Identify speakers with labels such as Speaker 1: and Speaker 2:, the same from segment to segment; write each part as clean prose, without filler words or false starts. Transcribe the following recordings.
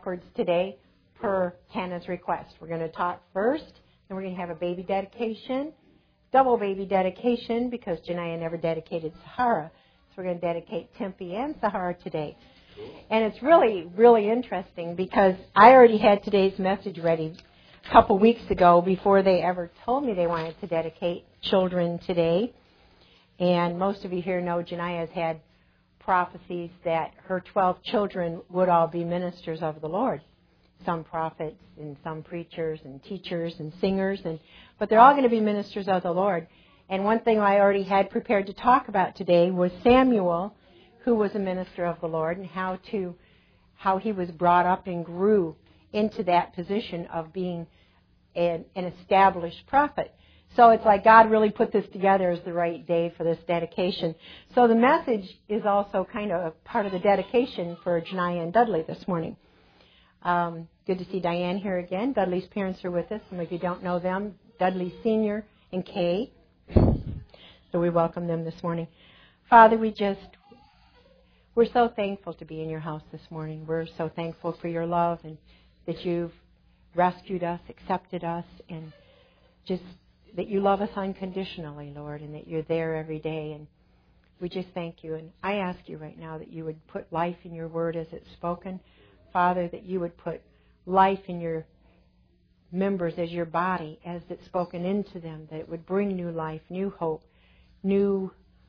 Speaker 1: backwards today per Hannah's request. We're going to talk first, then we're going to have a baby dedication, double baby dedication because Janiyah never dedicated Sahara. So we're going to dedicate Tempe and Sahara today. And it's really, really interesting because I already had today's message ready a couple weeks ago before they ever told me they wanted to dedicate children today. And most of you here know Janiyah has had prophecies that her 12 children would all be ministers of the Lord. Some prophets and some preachers and teachers and singers, but they're all going to be ministers of the Lord. And one thing I already had prepared to talk about today was Samuel, who was a minister of the Lord, and how he was brought up and grew into that position of being an established prophet. So it's like God really put this together as the right day for this dedication. So the message is also kind of a part of the dedication for Janiyah and Dudley this morning. Good to see Diane here again. Dudley's parents are with us. Some of you don't know them. Dudley Sr. and Kay. So we welcome them this morning. Father, we're so thankful to be in your house this morning. We're so thankful for your love and that you've rescued us, accepted us, and just that you love us unconditionally, Lord, and that you're there every day. And we just thank you. And I ask you right now that you would put life in your word as it's spoken. Father, that you would put life in your members as your body as it's spoken into them, that it would bring new life, new hope, new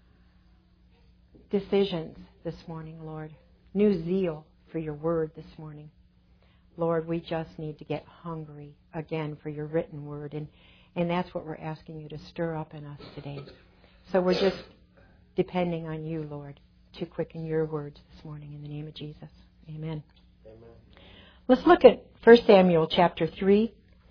Speaker 1: decisions this morning, Lord. New zeal for your word this morning. Lord, we just need to get hungry again for your written word. And that's what we're asking you to stir up in us today. So we're just depending on you, Lord, to quicken your words this morning in the name of Jesus. Amen. Amen. Let's look at 1 Samuel chapter 3.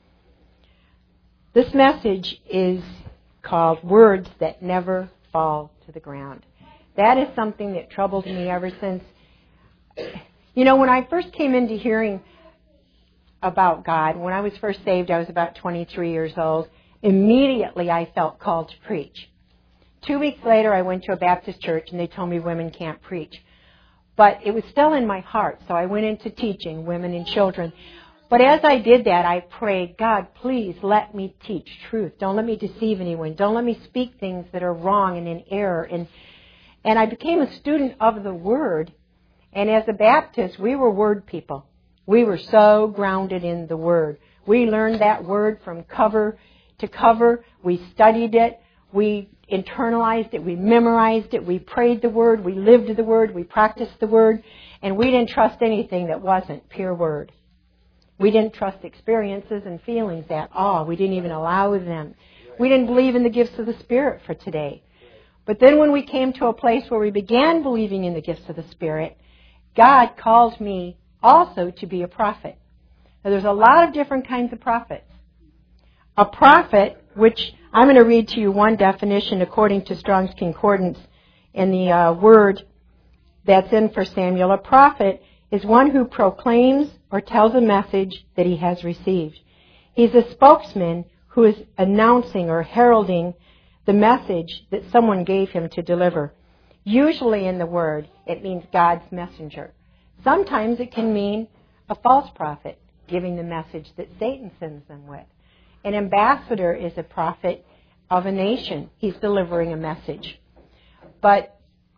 Speaker 1: This message is called Words That Never Fall to the Ground. That is something that troubled me ever since. You know, when I first came into hearing about God, when I was first saved, I was about 23 years old. Immediately I felt called to preach. 2 weeks later, I went to a Baptist church and they told me women can't preach. But it was still in my heart, so I went into teaching women and children. But as I did that, I prayed, God, please let me teach truth. Don't let me deceive anyone. Don't let me speak things that are wrong and in error. And I became a student of the Word. And as a Baptist, we were Word people. We were so grounded in the Word. We learned that Word from cover to cover. We studied it. We internalized it. We memorized it. We prayed the Word. We lived the Word. We practiced the Word. And we didn't trust anything that wasn't pure Word. We didn't trust experiences and feelings at all. We didn't even allow them. We didn't believe in the gifts of the Spirit for today. But then when we came to a place where we began believing in the gifts of the Spirit, God called me also to be a prophet. Now, there's a lot of different kinds of prophets. A prophet, which I'm going to read to you one definition according to Strong's Concordance in the word that's in 1 Samuel. A prophet is one who proclaims or tells a message that he has received. He's a spokesman who is announcing or heralding the message that someone gave him to deliver. Usually in the word, it means God's messenger. Sometimes it can mean a false prophet giving the message that Satan sends them with. An ambassador is a prophet of a nation. He's delivering a message. But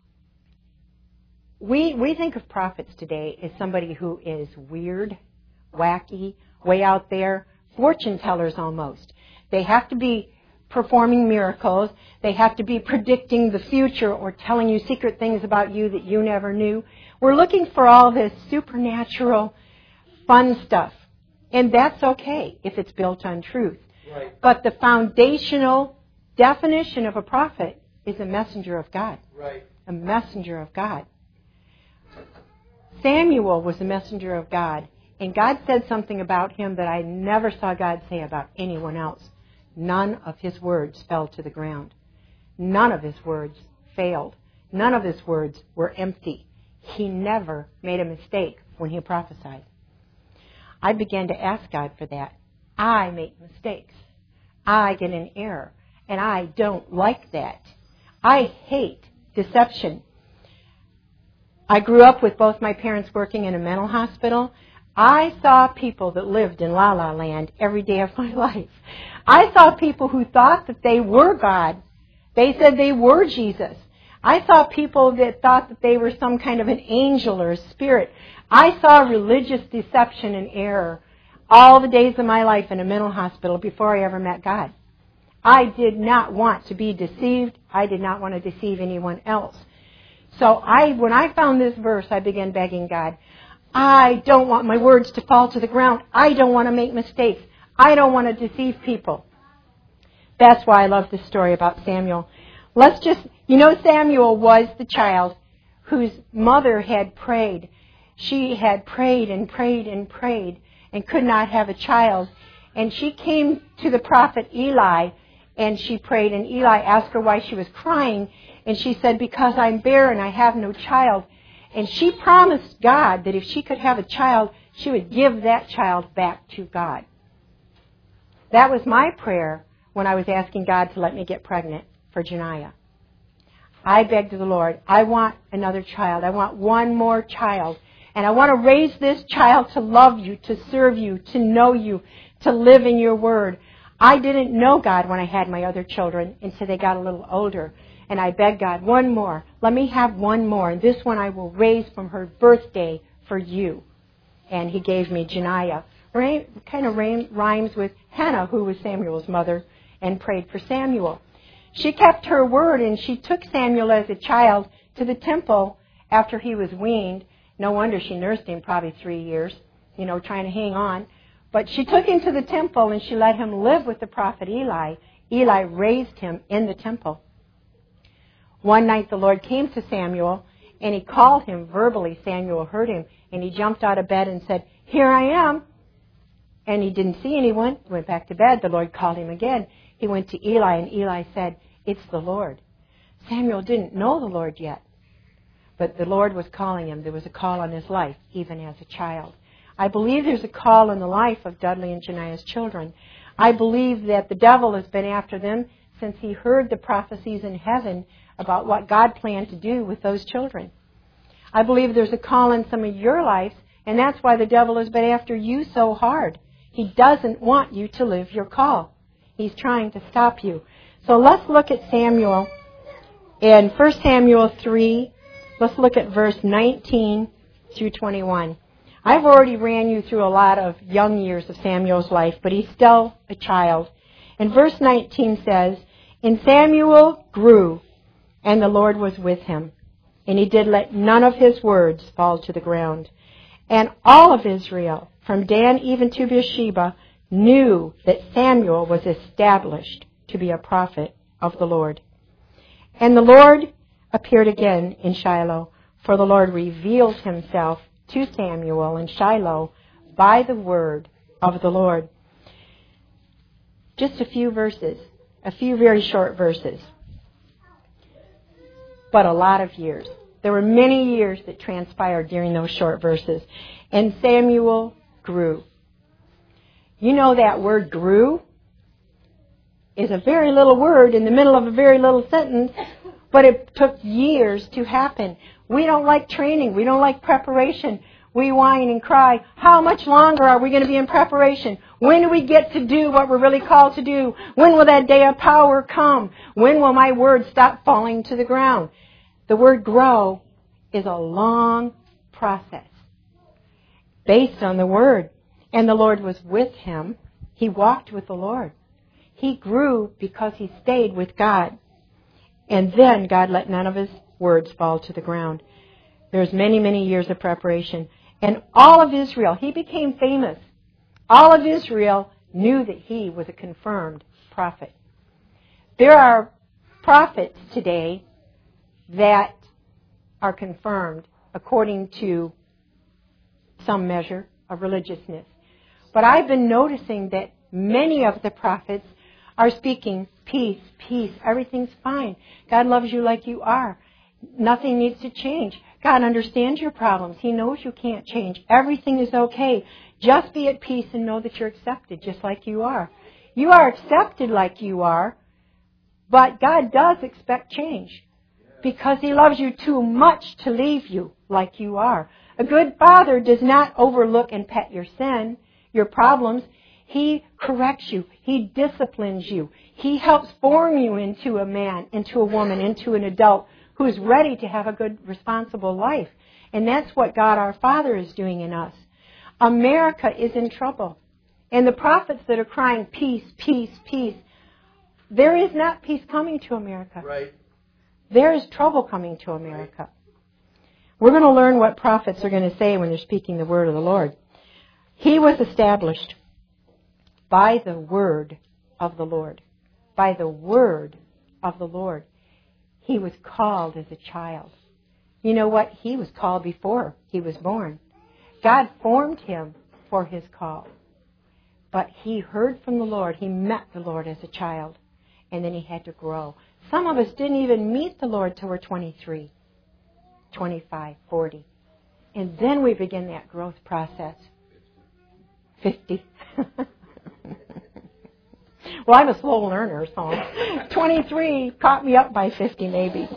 Speaker 1: we think of prophets today as somebody who is weird, wacky, way out there, fortune tellers almost. They have to be performing miracles. They have to be predicting the future or telling you secret things about you that you never knew. We're looking for all this supernatural fun stuff. And that's okay if it's built on truth. Right. But the foundational definition of a prophet is a messenger of God. Right. A messenger of God. Samuel was a messenger of God. And God said something about him that I never saw God say about anyone else. None of his words fell to the ground. None of his words failed. None of his words were empty. He never made a mistake when he prophesied. I began to ask God for that. I make mistakes. I get in error. And I don't like that. I hate deception. I grew up with both my parents working in a mental hospital. I saw people that lived in La La Land every day of my life. I saw people who thought that they were God. They said they were Jesus. I saw people that thought that they were some kind of an angel or a spirit. I saw religious deception and error all the days of my life in a mental hospital before I ever met God. I did not want to be deceived. I did not want to deceive anyone else. So when I found this verse, I began begging God, I don't want my words to fall to the ground. I don't want to make mistakes. I don't want to deceive people. That's why I love this story about Samuel. Samuel was the child whose mother had prayed. She had prayed and prayed and prayed and could not have a child. And she came to the prophet Eli and she prayed. And Eli asked her why she was crying. And she said, because I'm barren, I have no child. And she promised God that if she could have a child, she would give that child back to God. That was my prayer when I was asking God to let me get pregnant for Janiah. I begged the Lord, I want another child. I want one more child. And I want to raise this child to love you, to serve you, to know you, to live in your word. I didn't know God when I had my other children until they got a little older. And I begged God, one more. Let me have one more. And this one I will raise from her birthday for you. And he gave me Janiah. Kind of rhymes with Hannah, who was Samuel's mother, and prayed for Samuel. She kept her word, and she took Samuel as a child to the temple after he was weaned. No wonder she nursed him probably 3 years, trying to hang on. But she took him to the temple, and she let him live with the prophet Eli. Eli raised him in the temple. One night the Lord came to Samuel, and he called him verbally. Samuel heard him, and he jumped out of bed and said, here I am. And he didn't see anyone. He went back to bed. The Lord called him again. He went to Eli, and Eli said, it's the Lord. Samuel didn't know the Lord yet, but the Lord was calling him. There was a call on his life, even as a child. I believe there's a call in the life of Dudley and Janiah's children. I believe that the devil has been after them since he heard the prophecies in heaven about what God planned to do with those children. I believe there's a call in some of your lives, and that's why the devil has been after you so hard. He doesn't want you to live your call. He's trying to stop you. So let's look at Samuel in 1 Samuel 3. Let's look at verse 19 through 21. I've already ran you through a lot of young years of Samuel's life, but he's still a child. And verse 19 says, and Samuel grew, and the Lord was with him, and he did let none of his words fall to the ground. And all of Israel, from Dan even to Beersheba, knew that Samuel was established to be a prophet of the Lord. And the Lord appeared again in Shiloh, for the Lord revealed himself to Samuel in Shiloh by the word of the Lord. Just a few verses, a few very short verses, but a lot of years. There were many years that transpired during those short verses. And Samuel grew. You know that word grew is a very little word in the middle of a very little sentence, but it took years to happen. We don't like training. We don't like preparation. We whine and cry. How much longer are we going to be in preparation? When do we get to do what we're really called to do? When will that day of power come? When will my words stop falling to the ground? The word grow is a long process based on the word. And the Lord was with him. He walked with the Lord. He grew because he stayed with God. And then God let none of his words fall to the ground. There's many, many years of preparation. And all of Israel, he became famous. All of Israel knew that he was a confirmed prophet. There are prophets today that are confirmed according to some measure of religiousness. But I've been noticing that many of the prophets are speaking peace, peace, everything's fine. God loves you like you are. Nothing needs to change. God understands your problems. He knows you can't change. Everything is okay. Just be at peace and know that you're accepted just like you are. You are accepted like you are, but God does expect change because he loves you too much to leave you like you are. A good father does not overlook and pet your sin, your problems. He corrects you. He disciplines you. He helps form you into a man, into a woman, into an adult who's ready to have a good, responsible life. And that's what God our Father is doing in us. America is in trouble. And the prophets that are crying, peace, peace, peace, there is not peace coming to America.
Speaker 2: Right.
Speaker 1: There is trouble coming to America. We're going to learn what prophets are going to say when they're speaking the word of the Lord. He was established by the word of the Lord. By the word of the Lord. He was called as a child. You know what? He was called before he was born. God formed him for his call. But he heard from the Lord. He met the Lord as a child. And then he had to grow. Some of us didn't even meet the Lord till we're 23, 25, 40. And then we begin that growth process. 50. Well, I'm a slow learner, so 23 caught me up by 50 maybe.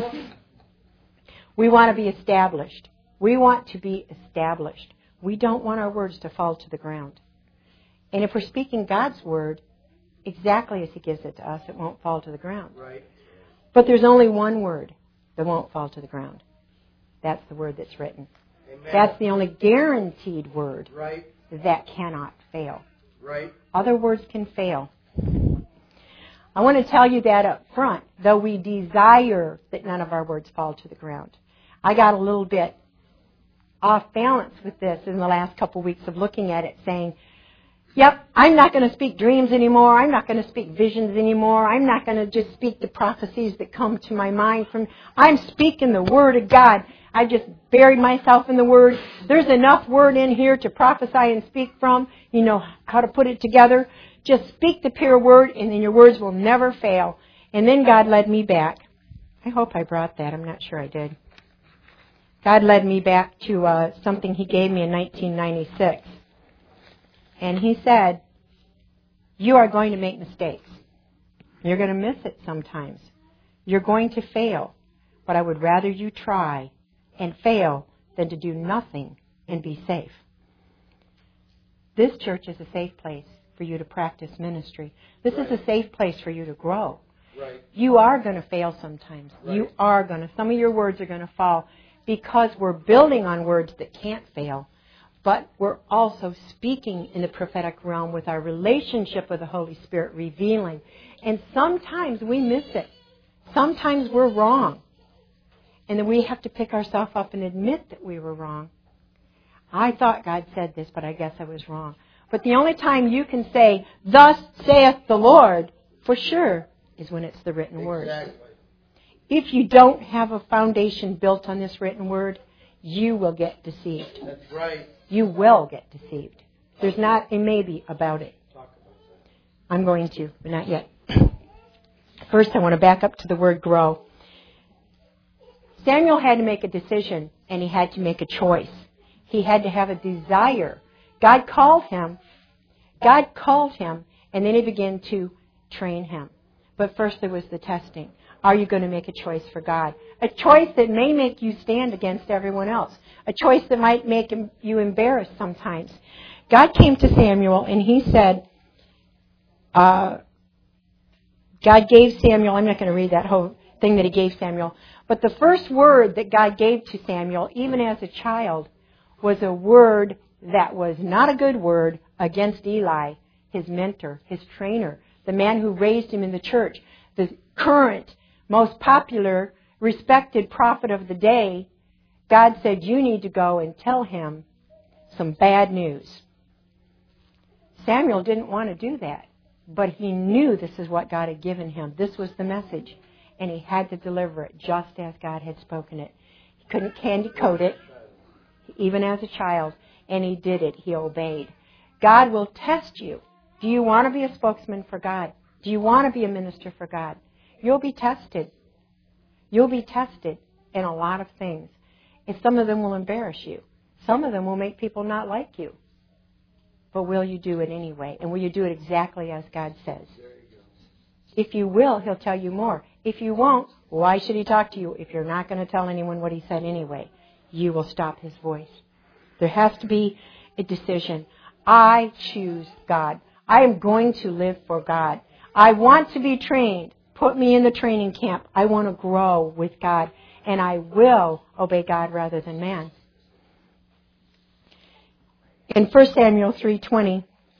Speaker 1: We want to be established. We want to be established. We don't want our words to fall to the ground. And if we're speaking God's word, exactly as he gives it to us, it won't fall to the ground.
Speaker 2: Right.
Speaker 1: But there's only one word that won't fall to the ground. That's the word that's written.
Speaker 2: Amen.
Speaker 1: That's the only guaranteed word
Speaker 2: Right.
Speaker 1: that cannot fail.
Speaker 2: Right.
Speaker 1: Other words can fail. I want to tell you that up front, though we desire that none of our words fall to the ground. I got a little bit off balance with this in the last couple of weeks of looking at it, saying, yep, I'm not going to speak dreams anymore. I'm not going to speak visions anymore. I'm not going to just speak the prophecies that come to my mind. I'm speaking the Word of God. I just buried myself in the Word. There's enough Word in here to prophesy and speak from. You know how to put it together. Just speak the pure Word, and then your words will never fail. And then God led me back. I hope I brought that. I'm not sure I did. God led me back to something He gave me in 1996. And He said, you are going to make mistakes. You're going to miss it sometimes. You're going to fail. But I would rather you try and fail than to do nothing and be safe. This church is a safe place for you to practice ministry. This is a safe place for you to grow.
Speaker 2: Right.
Speaker 1: You are going to fail sometimes.
Speaker 2: Right.
Speaker 1: You are going to. Some of your words are going to fall because we're building on words that can't fail. But we're also speaking in the prophetic realm with our relationship with the Holy Spirit revealing. And sometimes we miss it. Sometimes we're wrong. And then we have to pick ourselves up and admit that we were wrong. I thought God said this, but I guess I was wrong. But the only time you can say, thus saith the Lord, for sure, is when it's the written word.
Speaker 2: Exactly.
Speaker 1: If you don't have a foundation built on this written word, you will get deceived.
Speaker 2: That's right.
Speaker 1: You will get deceived. There's not a maybe about it. I'm going to, but not yet. First, I want to back up to the word grow. Samuel had to make a decision, and he had to make a choice. He had to have a desire. God called him, and then he began to train him. But first there was the testing. Are you going to make a choice for God? A choice that may make you stand against everyone else. A choice that might make you embarrassed sometimes. God came to Samuel and he said, God gave Samuel, I'm not going to read that whole thing that he gave Samuel, but the first word that God gave to Samuel, even as a child, was a word that was not a good word against Eli, his mentor, his trainer, the man who raised him in the church, the current, most popular, respected prophet of the day. God said, you need to go and tell him some bad news. Samuel didn't want to do that, but he knew this is what God had given him. This was the message, and he had to deliver it just as God had spoken it. He couldn't candy coat it, even as a child, and he did it. He obeyed. God will test you. Do you want to be a spokesman for God? Do you want to be a minister for God? You'll be tested. You'll be tested in a lot of things. And some of them will embarrass you. Some of them will make people not like you. But will you do it anyway? And will you do it exactly as God says? If you will, He'll tell you more. If you won't, why should He talk to you if you're not going to tell anyone what He said anyway? you will stop his voice. There has to be a decision. I choose God. I am going to live for God. I want to be trained. Put me in the training camp. I want to grow with God. And I will obey God rather than man. In 1 Samuel 3:20,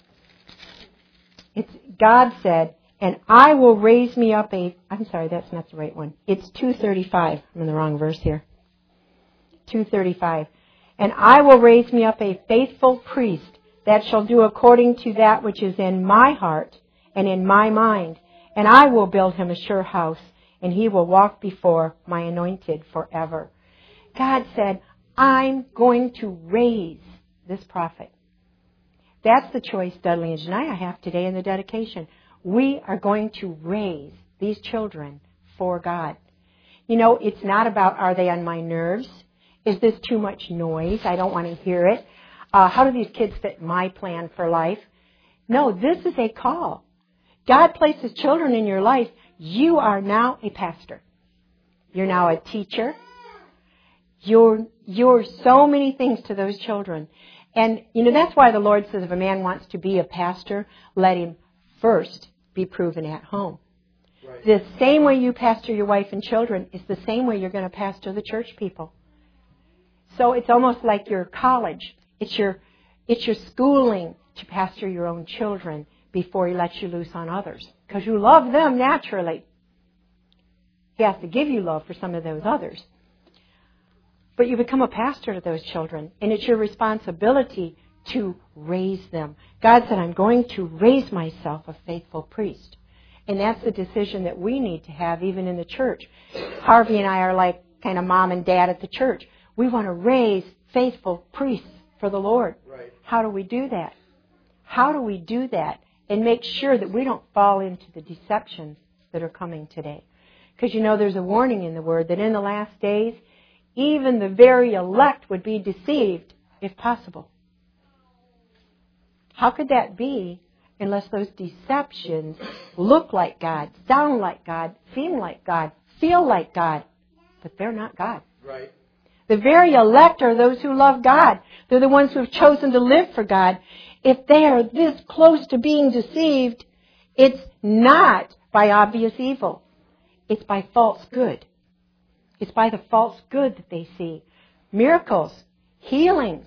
Speaker 1: God said, and I will raise me up I'm sorry, that's not the right one. It's 2:35. I'm in the wrong verse here. 2:35. And I will raise me up a faithful priest that shall do according to that which is in my heart and in my mind. And I will build him a sure house, and he will walk before my anointed forever. God said, I'm going to raise this prophet. That's the choice Dudley and Janiah have today in the dedication. We are going to raise these children for God. You know, it's not about, are they on my nerves? Is this too much noise? I don't want to hear it. How do these kids fit my plan for life? No, this is a call. God places children in your life. You are now a pastor. You're now a teacher. You're so many things to those children. And, you know, that's why the Lord says if a man wants to be a pastor, let him first be proven at home. Right. The same way you pastor your wife and children is the same way you're going to pastor the church people. So it's almost like your college. It's your schooling to pastor your own children before he lets you loose on others. Because you love them naturally. He has to give you love for some of those others. But you become a pastor to those children, and it's your responsibility to raise them. God said, I'm going to raise myself a faithful priest. And that's the decision that we need to have even in the church. Harvey and I are like kind of mom and dad at the church. We want to raise faithful priests for the Lord. Right. How do we do that? How do we do that and make sure that we don't fall into the deceptions that are coming today? Because you know there's a warning in the Word that in the last days, even the very elect would be deceived if possible. How could that be unless those deceptions look like God, sound like God, seem like God, feel like God, but they're not God. Right. The very elect are those who love God. They're the ones who have chosen to live for God. If they are this close to being deceived, it's not by obvious evil. It's by false good. It's by the false good that they see. Miracles, healings,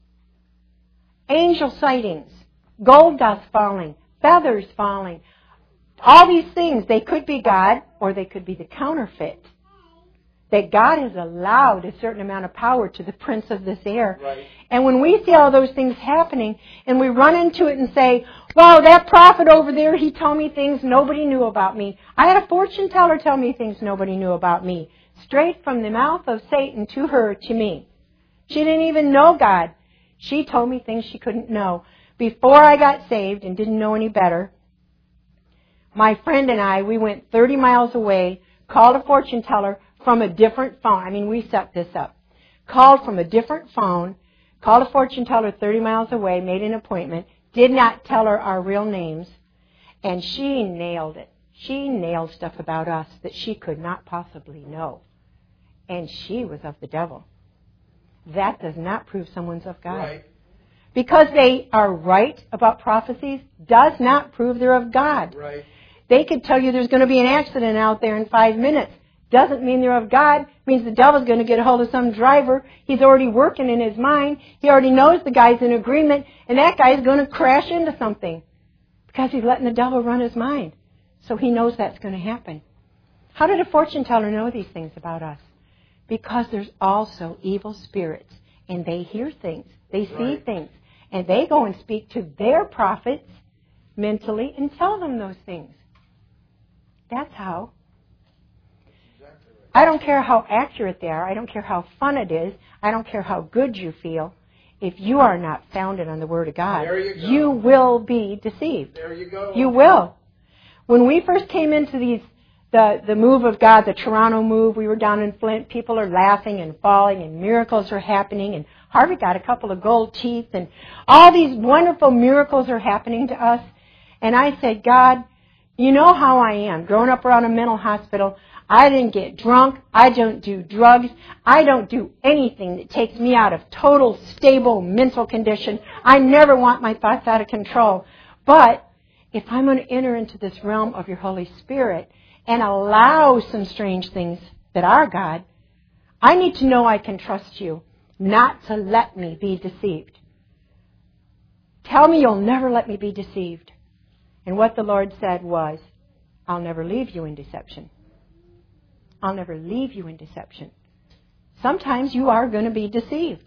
Speaker 1: angel sightings, gold dust falling, feathers falling. All these things, they could be God or they could be the counterfeit. That God has allowed a certain amount of power to the prince of this air. Right. And when we see all those things happening and we run into it and say, wow, that prophet over there, he told me things nobody knew about me. I had a fortune teller tell me things nobody knew about me. Straight from the mouth of Satan to her, to me. She didn't even know God. She told me things she couldn't know. Before I got saved and didn't know any better, my friend and I, we went 30 miles away, called a fortune teller from a different phone. I mean, we set this up. Called from a different phone, called a fortune teller 30 miles away, made an appointment, did not tell her our real names, and she nailed it. She nailed stuff about us that she could not possibly know. And she was of the devil. That does not prove someone's of God. Right. Because they are right about prophecies does not prove they're of God. Right. They could tell you there's going to be an accident out there in 5 minutes. Doesn't mean they're of God. It means the devil's going to get a hold of some driver. He's already working in his mind. He already knows the guy's in agreement, and that guy's going to crash into something because he's letting the devil run his mind. So he knows that's going to happen. How did a fortune teller know these things about us? Because there's also evil spirits, and they hear things. They see things, and they go and speak to their prophets mentally and tell them those things. That's how. I don't care how accurate they are. I don't care how fun it is. I don't care how good you feel. If you are not founded on the Word of God, you will be deceived. There you go. You will. When we first came into the move of God, the Toronto move, we were down in Flint. People are laughing and falling, and miracles are happening. And Harvey got a couple of gold teeth, and all these wonderful miracles are happening to us. And I said, God, You know how I am. Growing up around a mental hospital, I didn't get drunk. I don't do drugs. I don't do anything that takes me out of total, stable mental condition. I never want my thoughts out of control. But if I'm going to enter into this realm of your Holy Spirit and allow some strange things that are God, I need to know I can trust you not to let me be deceived. Tell me you'll never let me be deceived. And what the Lord said was, I'll never leave you in deception. I'll never leave you in deception. Sometimes you are going to be deceived.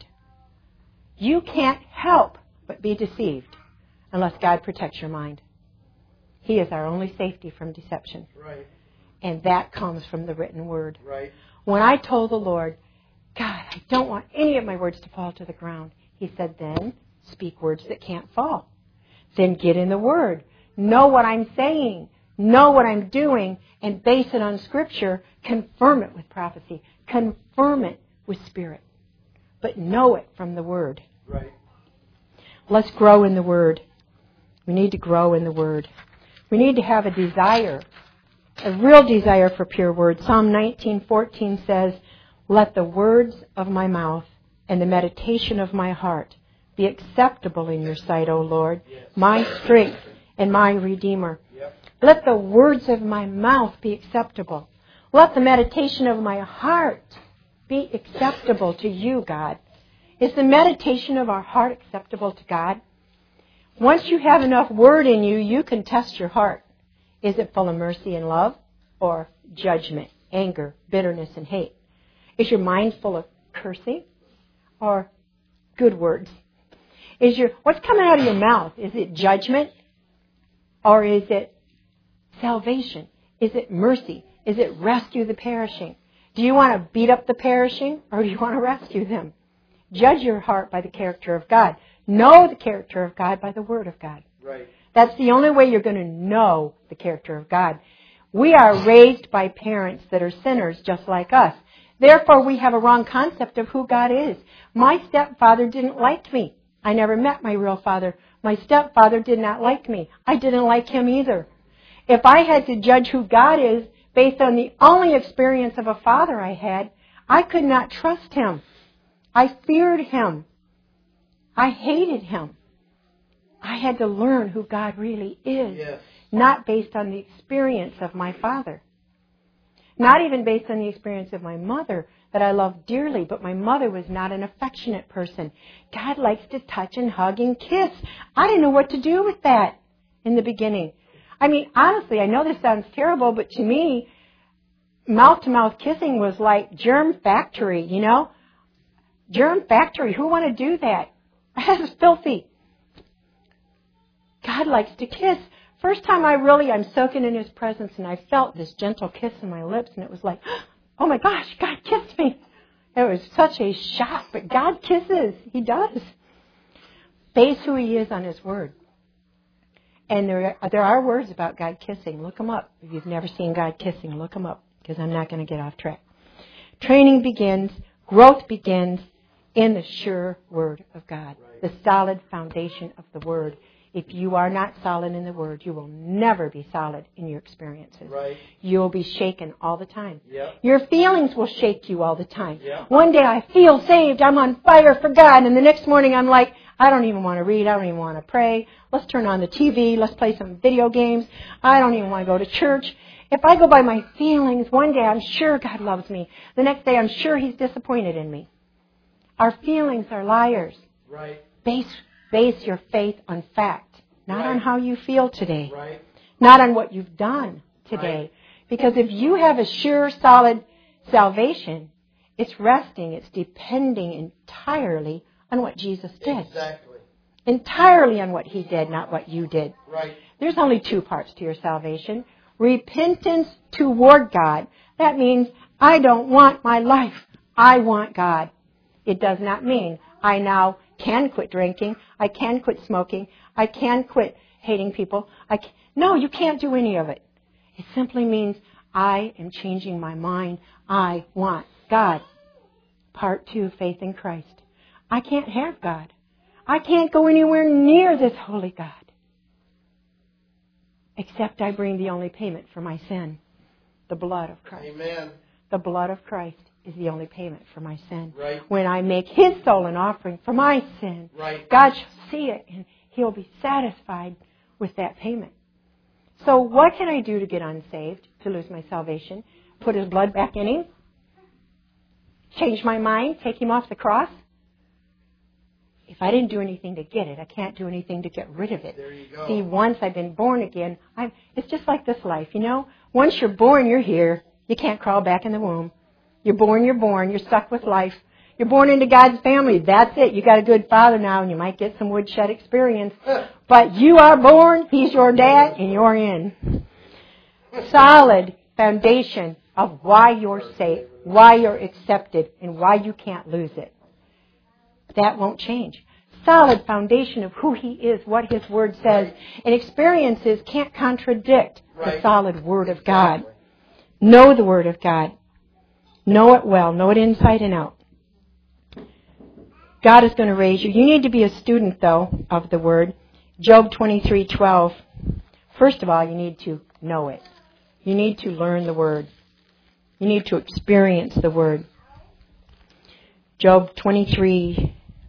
Speaker 1: You can't help but be deceived unless God protects your mind. He is our only safety from deception.
Speaker 2: Right.
Speaker 1: And that comes from the written word.
Speaker 2: Right.
Speaker 1: When I told the Lord, God, I don't want any of my words to fall to the ground, He said, then speak words that can't fall. Then get in the Word. Know what I'm saying. Know what I'm doing. And base it on Scripture. Confirm it with prophecy. Confirm it with Spirit. But know it from the Word.
Speaker 2: Right.
Speaker 1: Let's grow in the Word. We need to grow in the Word. We need to have a desire, a real desire for pure words. Psalm 19:14 says, let the words of my mouth and the meditation of my heart be acceptable in your sight, O Lord, my strength and my Redeemer. Let the words of my mouth be acceptable. Let the meditation of my heart be acceptable to you, God. Is the meditation of our heart acceptable to God? Once you have enough word in you, you can test your heart. Is it full of mercy and love or judgment, anger, bitterness, and hate? Is your mind full of cursing or good words? What's coming out of your mouth? Is it judgment or is it salvation? Is it mercy? Is it rescue the perishing? Do you want to beat up the perishing or do you want to rescue them? Judge your heart by the character of God. Know the character of God by the Word of God.
Speaker 2: Right.
Speaker 1: That's the only way you're going to know the character of God. We are raised by parents that are sinners just like us. Therefore, we have a wrong concept of who God is. My stepfather didn't like me. I never met my real father. My stepfather did not like me. I didn't like him either. If I had to judge who God is based on the only experience of a father I had, I could not trust him. I feared him. I hated him. I had to learn who God really is,
Speaker 2: Yes.
Speaker 1: not based on the experience of my father. Not even based on the experience of my mother that I love dearly, but my mother was not an affectionate person. God likes to touch and hug and kiss. I didn't know what to do with that in the beginning. I mean, honestly, I know this sounds terrible, but to me, mouth-to-mouth kissing was like germ factory, you know? Germ factory. Who want to do that? That's filthy. God likes to kiss. First time I'm soaking in His presence, and I felt this gentle kiss on my lips, and it was like, oh my gosh, God kissed me. It was such a shock, but God kisses. He does. Base who He is on His Word. And there are words about God kissing. Look them up. If you've never seen God kissing, look them up, because I'm not going to get off track. Training begins, growth begins in the sure Word of God, the solid foundation of the Word. If you are not solid in the Word, you will never be solid in your experiences.
Speaker 2: Right.
Speaker 1: You'll be shaken all the time.
Speaker 2: Yep.
Speaker 1: Your feelings will shake you all the time.
Speaker 2: Yep.
Speaker 1: One day I feel saved, I'm on fire for God, and the next morning I'm like, I don't even want to read, I don't even want to pray. Let's turn on the TV, let's play some video games. I don't even want to go to church. If I go by my feelings, one day I'm sure God loves me. The next day I'm sure He's disappointed in me. Our feelings are liars.
Speaker 2: Right.
Speaker 1: Base your faith on fact, not
Speaker 2: Right.
Speaker 1: on how you feel today,
Speaker 2: Right.
Speaker 1: not on what you've done today.
Speaker 2: Right.
Speaker 1: Because if you have a sure, solid salvation, it's resting, it's depending entirely on what Jesus did.
Speaker 2: Exactly.
Speaker 1: Entirely on what He did, not what you did.
Speaker 2: Right.
Speaker 1: There's only two parts to your salvation. Repentance toward God. That means I don't want my life. I want God. It does not mean I now can quit drinking. I can quit smoking. I can quit hating people. No, you can't do any of it. It simply means I am changing my mind. I want God. Part 2, faith in Christ. I can't have God. I can't go anywhere near this holy God. Except I bring the only payment for my sin, the blood of Christ.
Speaker 2: Amen.
Speaker 1: The blood of Christ is the only payment for my sin.
Speaker 2: Right.
Speaker 1: When I make His soul an offering for my sin,
Speaker 2: Right.
Speaker 1: God shall see it and He'll be satisfied with that payment. So what can I do to get unsaved, to lose my salvation? Put His blood back in Him? Change my mind? Take Him off the cross? If I didn't do anything to get it, I can't do anything to get rid of it.
Speaker 2: There you go.
Speaker 1: See, once I've been born again, it's just like this life, you know? Once you're born, you're here. You can't crawl back in the womb. You're born. You're stuck with life. You're born into God's family. That's it. You got a good father now, and you might get some woodshed experience. But you are born. He's your dad, and you're in. Solid foundation of why you're saved, why you're accepted, and why you can't lose it. That won't change. Solid foundation of who He is, what His Word says, and experiences can't contradict the solid Word of God. Know the Word of God. Know it well. Know it inside and out. God is going to raise you. You need to be a student, though, of the Word. Job 23:12. First of all, you need to know it. You need to learn the Word. You need to experience the Word. Job 23:12.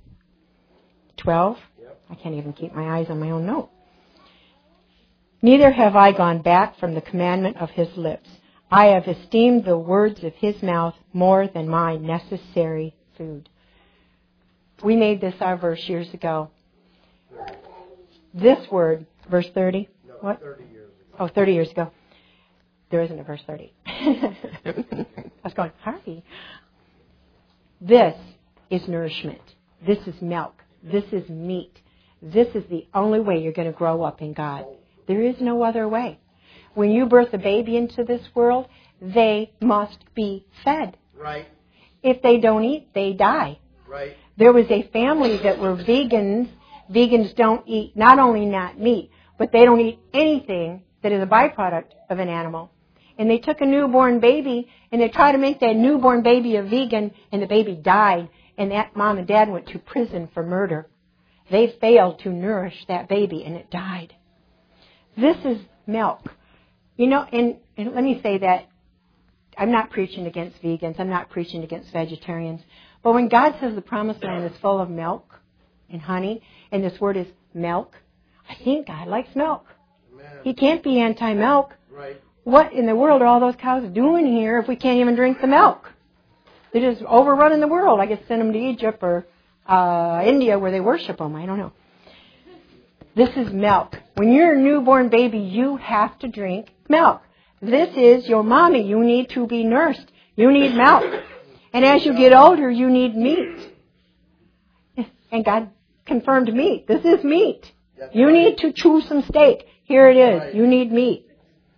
Speaker 1: I can't even keep my eyes on my own note. Neither have I gone back from the commandment of His lips. I have esteemed the words of His mouth more than my necessary food. We made this our verse years ago. This word, verse 30.
Speaker 2: No,
Speaker 1: what?
Speaker 2: 30 years ago.
Speaker 1: Oh, 30 years ago. There isn't a verse 30. I was going, Harvey. This is nourishment. This is milk. This is meat. This is the only way you're going to grow up in God. There is no other way. When you birth a baby into this world, they must be fed.
Speaker 2: Right.
Speaker 1: If they don't eat, they die.
Speaker 2: Right.
Speaker 1: There was a family that were vegans. Vegans don't eat not only not meat, but they don't eat anything that is a byproduct of an animal. And they took a newborn baby, and they tried to make that newborn baby a vegan, and the baby died, and that mom and dad went to prison for murder. They failed to nourish that baby, and it died. This is milk. You know, and let me say that I'm not preaching against vegans. I'm not preaching against vegetarians. But when God says the promised land is full of milk and honey, and this word is milk, I think God likes milk.
Speaker 2: Amen.
Speaker 1: He can't be anti-milk.
Speaker 2: Right.
Speaker 1: What in the world are all those cows doing here if we can't even drink the milk? They're just overrunning the world. I guess send them to Egypt or India where they worship them. I don't know. This is milk. When you're a newborn baby, you have to drink milk. This is your mommy. You need to be nursed. You need milk. And as you get older, you need meat. And God confirmed meat. This is meat. You need to chew some steak. Here it is. You need meat.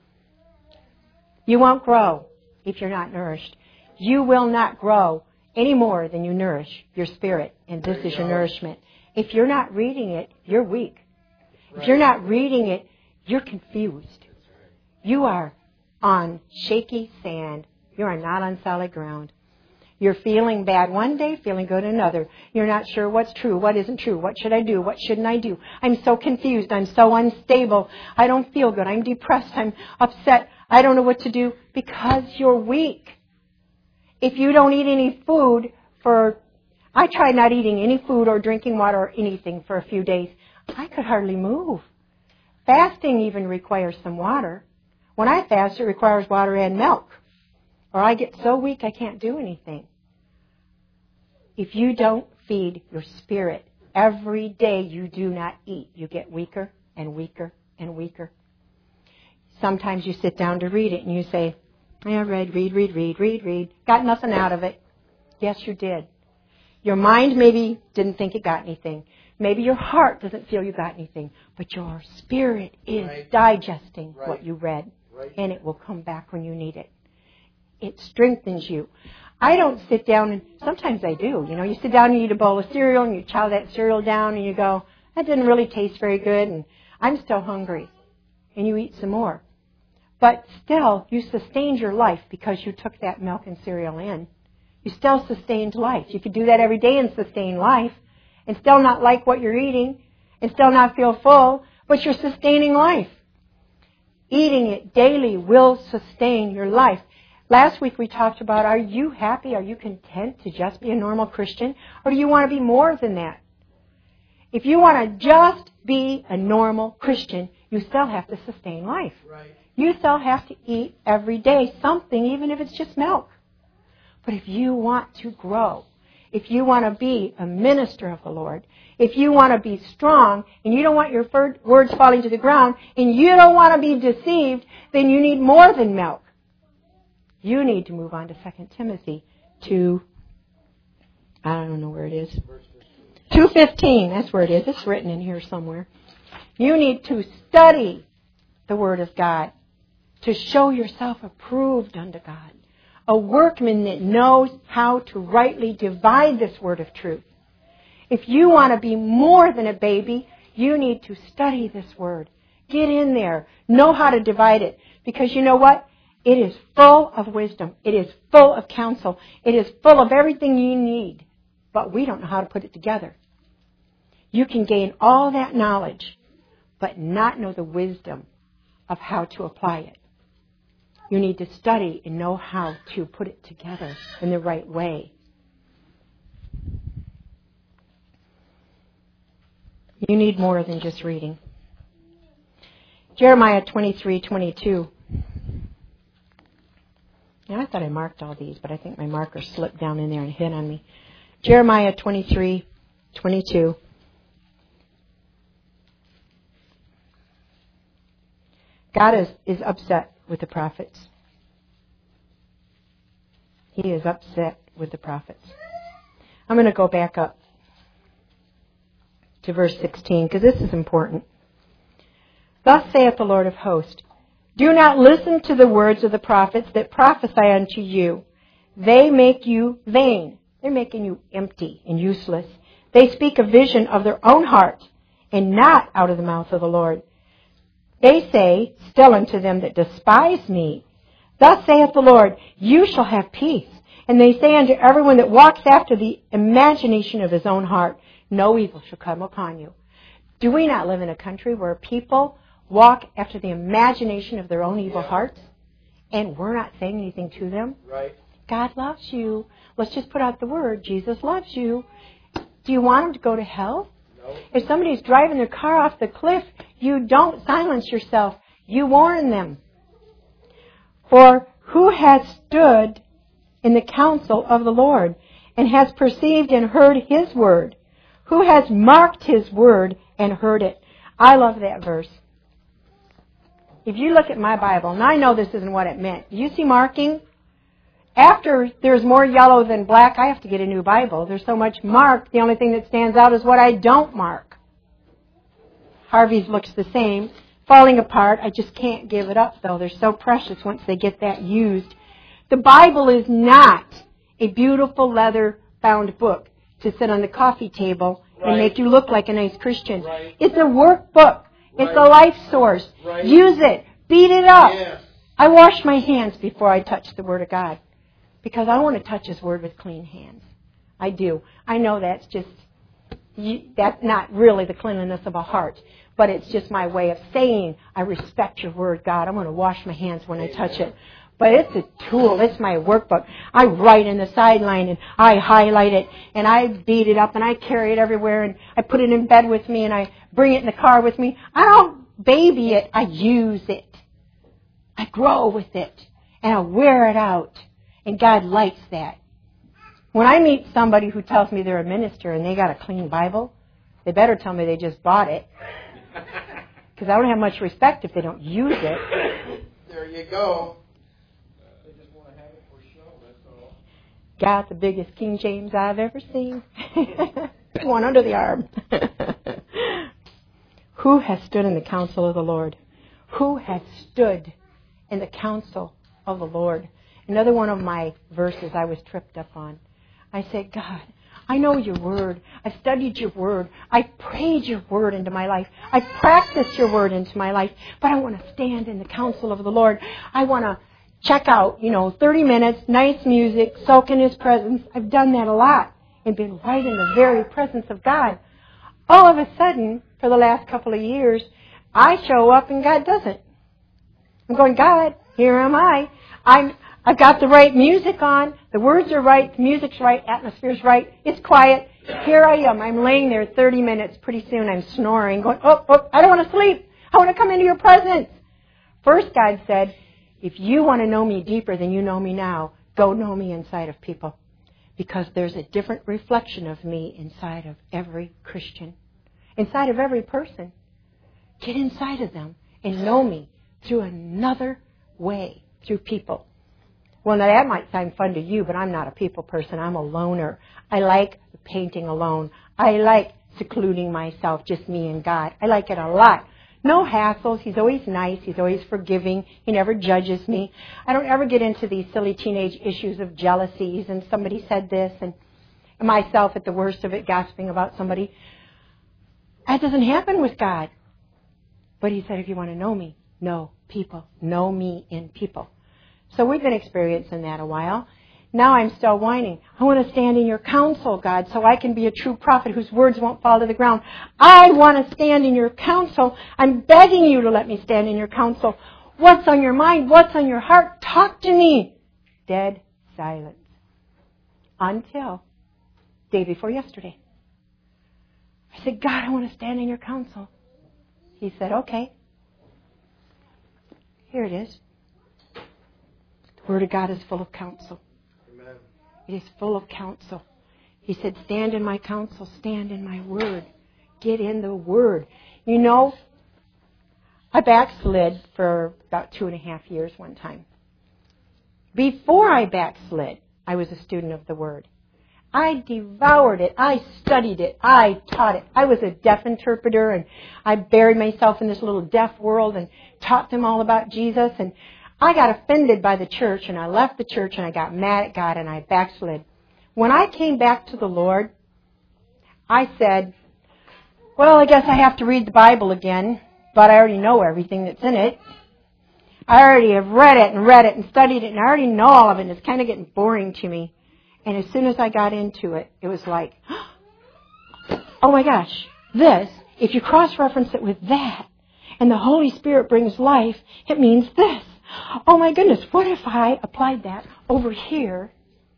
Speaker 1: You won't grow if you're not nourished. You will not grow any more than you nourish your spirit. And this is your nourishment. If you're not reading it, you're weak. If you're not reading it, you're confused. You are on shaky sand. You are not on solid ground. You're feeling bad one day, feeling good another. You're not sure what's true, what isn't true. What should I do? What shouldn't I do? I'm so confused. I'm so unstable. I don't feel good. I'm depressed. I'm upset. I don't know what to do because you're weak. If you don't eat any food I tried not eating any food or drinking water or anything for a few days. I could hardly move. Fasting even requires some water. When I fast, it requires water and milk. Or I get so weak I can't do anything. If you don't feed your spirit, every day you do not eat, you get weaker and weaker and weaker. Sometimes you sit down to read it and you say, I read. Got nothing out of it. Yes, you did. Your mind maybe didn't think it got anything. Maybe your heart doesn't feel you got anything. But your spirit is digesting what you read. And it will come back when you need it. It strengthens you. I don't sit down and, sometimes I do. You know, you sit down and you eat a bowl of cereal and you chow that cereal down and you go, that didn't really taste very good and I'm still hungry. And you eat some more. But still, you sustained your life because you took that milk and cereal in. You still sustained life. You could do that every day and sustain life and still not like what you're eating and still not feel full, but you're sustaining life. Eating it daily will sustain your life. Last week we talked about, are you happy? Are you content to just be a normal Christian? Or do you want to be more than that? If you want to just be a normal Christian, you still have to sustain life.
Speaker 2: Right.
Speaker 1: You still have to eat every day something, even if it's just milk. But if you want to grow, if you want to be a minister of the Lord, if you want to be strong, and you don't want your words falling to the ground, and you don't want to be deceived, then you need more than milk. You need to move on to 2 Timothy 2, I don't know where it is. 2:15, that's where it is. It's written in here somewhere. You need to study the Word of God to show yourself approved unto God. A workman that knows how to rightly divide this word of truth. If you want to be more than a baby, you need to study this word. Get in there. Know how to divide it. Because you know what? It is full of wisdom. It is full of counsel. It is full of everything you need. But we don't know how to put it together. You can gain all that knowledge, but not know the wisdom of how to apply it. You need to study and know how to put it together in the right way. You need more than just reading. Jeremiah 23:22. Now, I thought I marked all these, but I think my marker slipped down in there and hit on me. Jeremiah 23:22. God is upset with the prophets. He is upset with the prophets. I'm going to go back up to verse 16 because this is important. Thus saith the Lord of hosts, do not listen to the words of the prophets that prophesy unto you. They make you vain. They're making you empty and useless. They speak a vision of their own heart and not out of the mouth of the Lord. They say still unto them that despise me, thus saith the Lord, you shall have peace. And they say unto everyone that walks after the imagination of his own heart, no evil shall come upon you. Do we not live in a country where people walk after the imagination of their own evil hearts? And we're not saying anything to them?
Speaker 2: Right.
Speaker 1: God loves you. Let's just put out the word. Jesus loves you. Do you want him to go to hell?
Speaker 2: No.
Speaker 1: If somebody's driving their car off the cliff, you don't silence yourself. You warn them. For who has stood in the counsel of the Lord and has perceived and heard his word? Who has marked his word and heard it? I love that verse. If you look at my Bible, and I know this isn't what it meant. You see marking? After there's more yellow than black, I have to get a new Bible. There's so much marked, the only thing that stands out is what I don't mark. Harvey's looks the same. Falling apart. I just can't give it up, though. They're so precious once they get that used. The Bible is not a beautiful leather-bound book to sit on the coffee table and make you look like a nice Christian.
Speaker 2: Right.
Speaker 1: It's a workbook. It's a life source.
Speaker 2: Right.
Speaker 1: Use it. Beat it up.
Speaker 2: Yes.
Speaker 1: I wash my hands before I touch the Word of God because I want to touch His Word with clean hands. I do. I know that's not really the cleanliness of a heart, but it's just my way of saying, I respect your Word, God. I'm going to wash my hands when I touch it. But it's a tool. It's my workbook. I write in the sideline and I highlight it and I beat it up and I carry it everywhere and I put it in bed with me and I bring it in the car with me. I don't baby it. I use it. I grow with it and I wear it out. And God likes that. When I meet somebody who tells me they're a minister and they got a clean Bible, they better tell me they just bought it. Because I don't have much respect if they don't use it.
Speaker 2: There you go.
Speaker 1: Got the biggest King James I've ever seen. One under the arm. Who has stood in the counsel of the Lord? Who has stood in the counsel of the Lord? Another one of my verses I was tripped up on. I said, God, I know your word. I've studied your word. I've prayed your word into my life. I've practiced your word into my life. But I want to stand in the counsel of the Lord. I want to check out, 30 minutes, nice music, soak in His presence. I've done that a lot and been right in the very presence of God. All of a sudden, for the last couple of years, I show up and God doesn't. I'm going, God, here am I. I've got the right music on. The words are right. The music's right. Atmosphere's right. It's quiet. Here I am. I'm laying there 30 minutes. Pretty soon I'm snoring, going, oh, I don't want to sleep. I want to come into your presence. First, God said, if you want to know me deeper than you know me now, go know me inside of people. Because there's a different reflection of me inside of every Christian. Inside of every person. Get inside of them and know me through another way, through people. Well, now that might sound fun to you, but I'm not a people person. I'm a loner. I like painting alone. I like secluding myself, just me and God. I like it a lot. No hassles. He's always nice. He's always forgiving. He never judges me. I don't ever get into these silly teenage issues of jealousies and somebody said this and myself at the worst of it gossiping about somebody. That doesn't happen with God. But he said, if you want to know me, know people. Know me in people. So we've been experiencing that a while. Now I'm still whining. I want to stand in your counsel, God, so I can be a true prophet whose words won't fall to the ground. I want to stand in your counsel. I'm begging you to let me stand in your counsel. What's on your mind? What's on your heart? Talk to me. Dead silence. Until day before yesterday. I said, God, I want to stand in your counsel. He said, okay. Here it is. The Word of God is full of counsel. Amen. It is full of counsel. He said, stand in my counsel, stand in my Word. Get in the Word. You know, I backslid for about 2.5 years one time. Before I backslid, I was a student of the Word. I devoured it. I studied it. I taught it. I was a deaf interpreter, and I buried myself in this little deaf world and taught them all about Jesus. And I got offended by the church, and I left the church, and I got mad at God, and I backslid. When I came back to the Lord, I said, well, I guess I have to read the Bible again, but I already know everything that's in it. I already have read it and studied it, and I already know all of it, and it's kind of getting boring to me. And as soon as I got into it, it was like, oh my gosh, this, if you cross-reference it with that, and the Holy Spirit brings life, it means this. Oh my goodness, what if I applied that over here?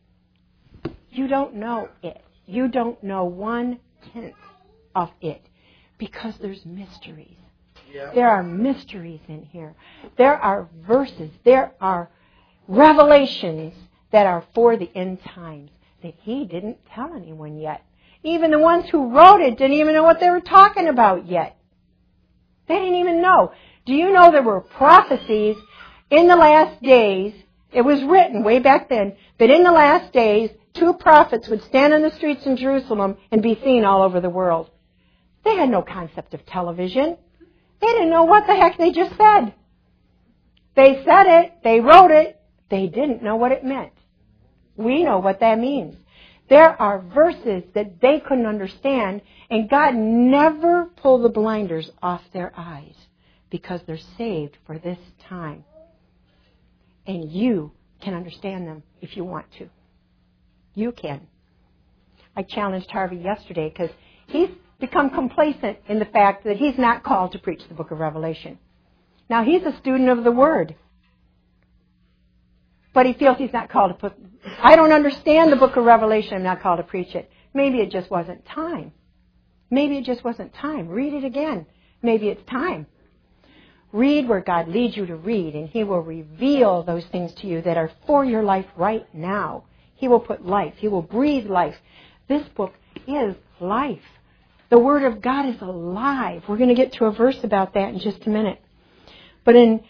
Speaker 1: You don't know it. You don't know 1/10 of it because there's mysteries. Yeah. There are mysteries in here. There are verses. There are revelations that are for the end times that he didn't tell anyone yet. Even the ones who wrote it didn't even know what they were talking about yet. They didn't even know. Do you know there were prophecies in the last days? It was written way back then that in the last days, 2 prophets would stand in the streets in Jerusalem and be seen all over the world. They had no concept of television. They didn't know what the heck they just said. They said it. They wrote it. They didn't know what it meant. We know what that means. There are verses that they couldn't understand, and God never pulled the blinders off their eyes because they're saved for this time. And you can understand them if you want to. You can. I challenged Harvey yesterday because he's become complacent in the fact that he's not called to preach the book of Revelation. Now, he's a student of the Word. But he feels he's not called to put... I don't understand the book of Revelation. I'm not called to preach it. Maybe it just wasn't time. Maybe it just wasn't time. Read it again. Maybe it's time. Read where God leads you to read, and he will reveal those things to you that are for your life right now. He will put life. He will breathe life. This book is life. The Word of God is alive. We're going to get to a verse about that in just a minute. But in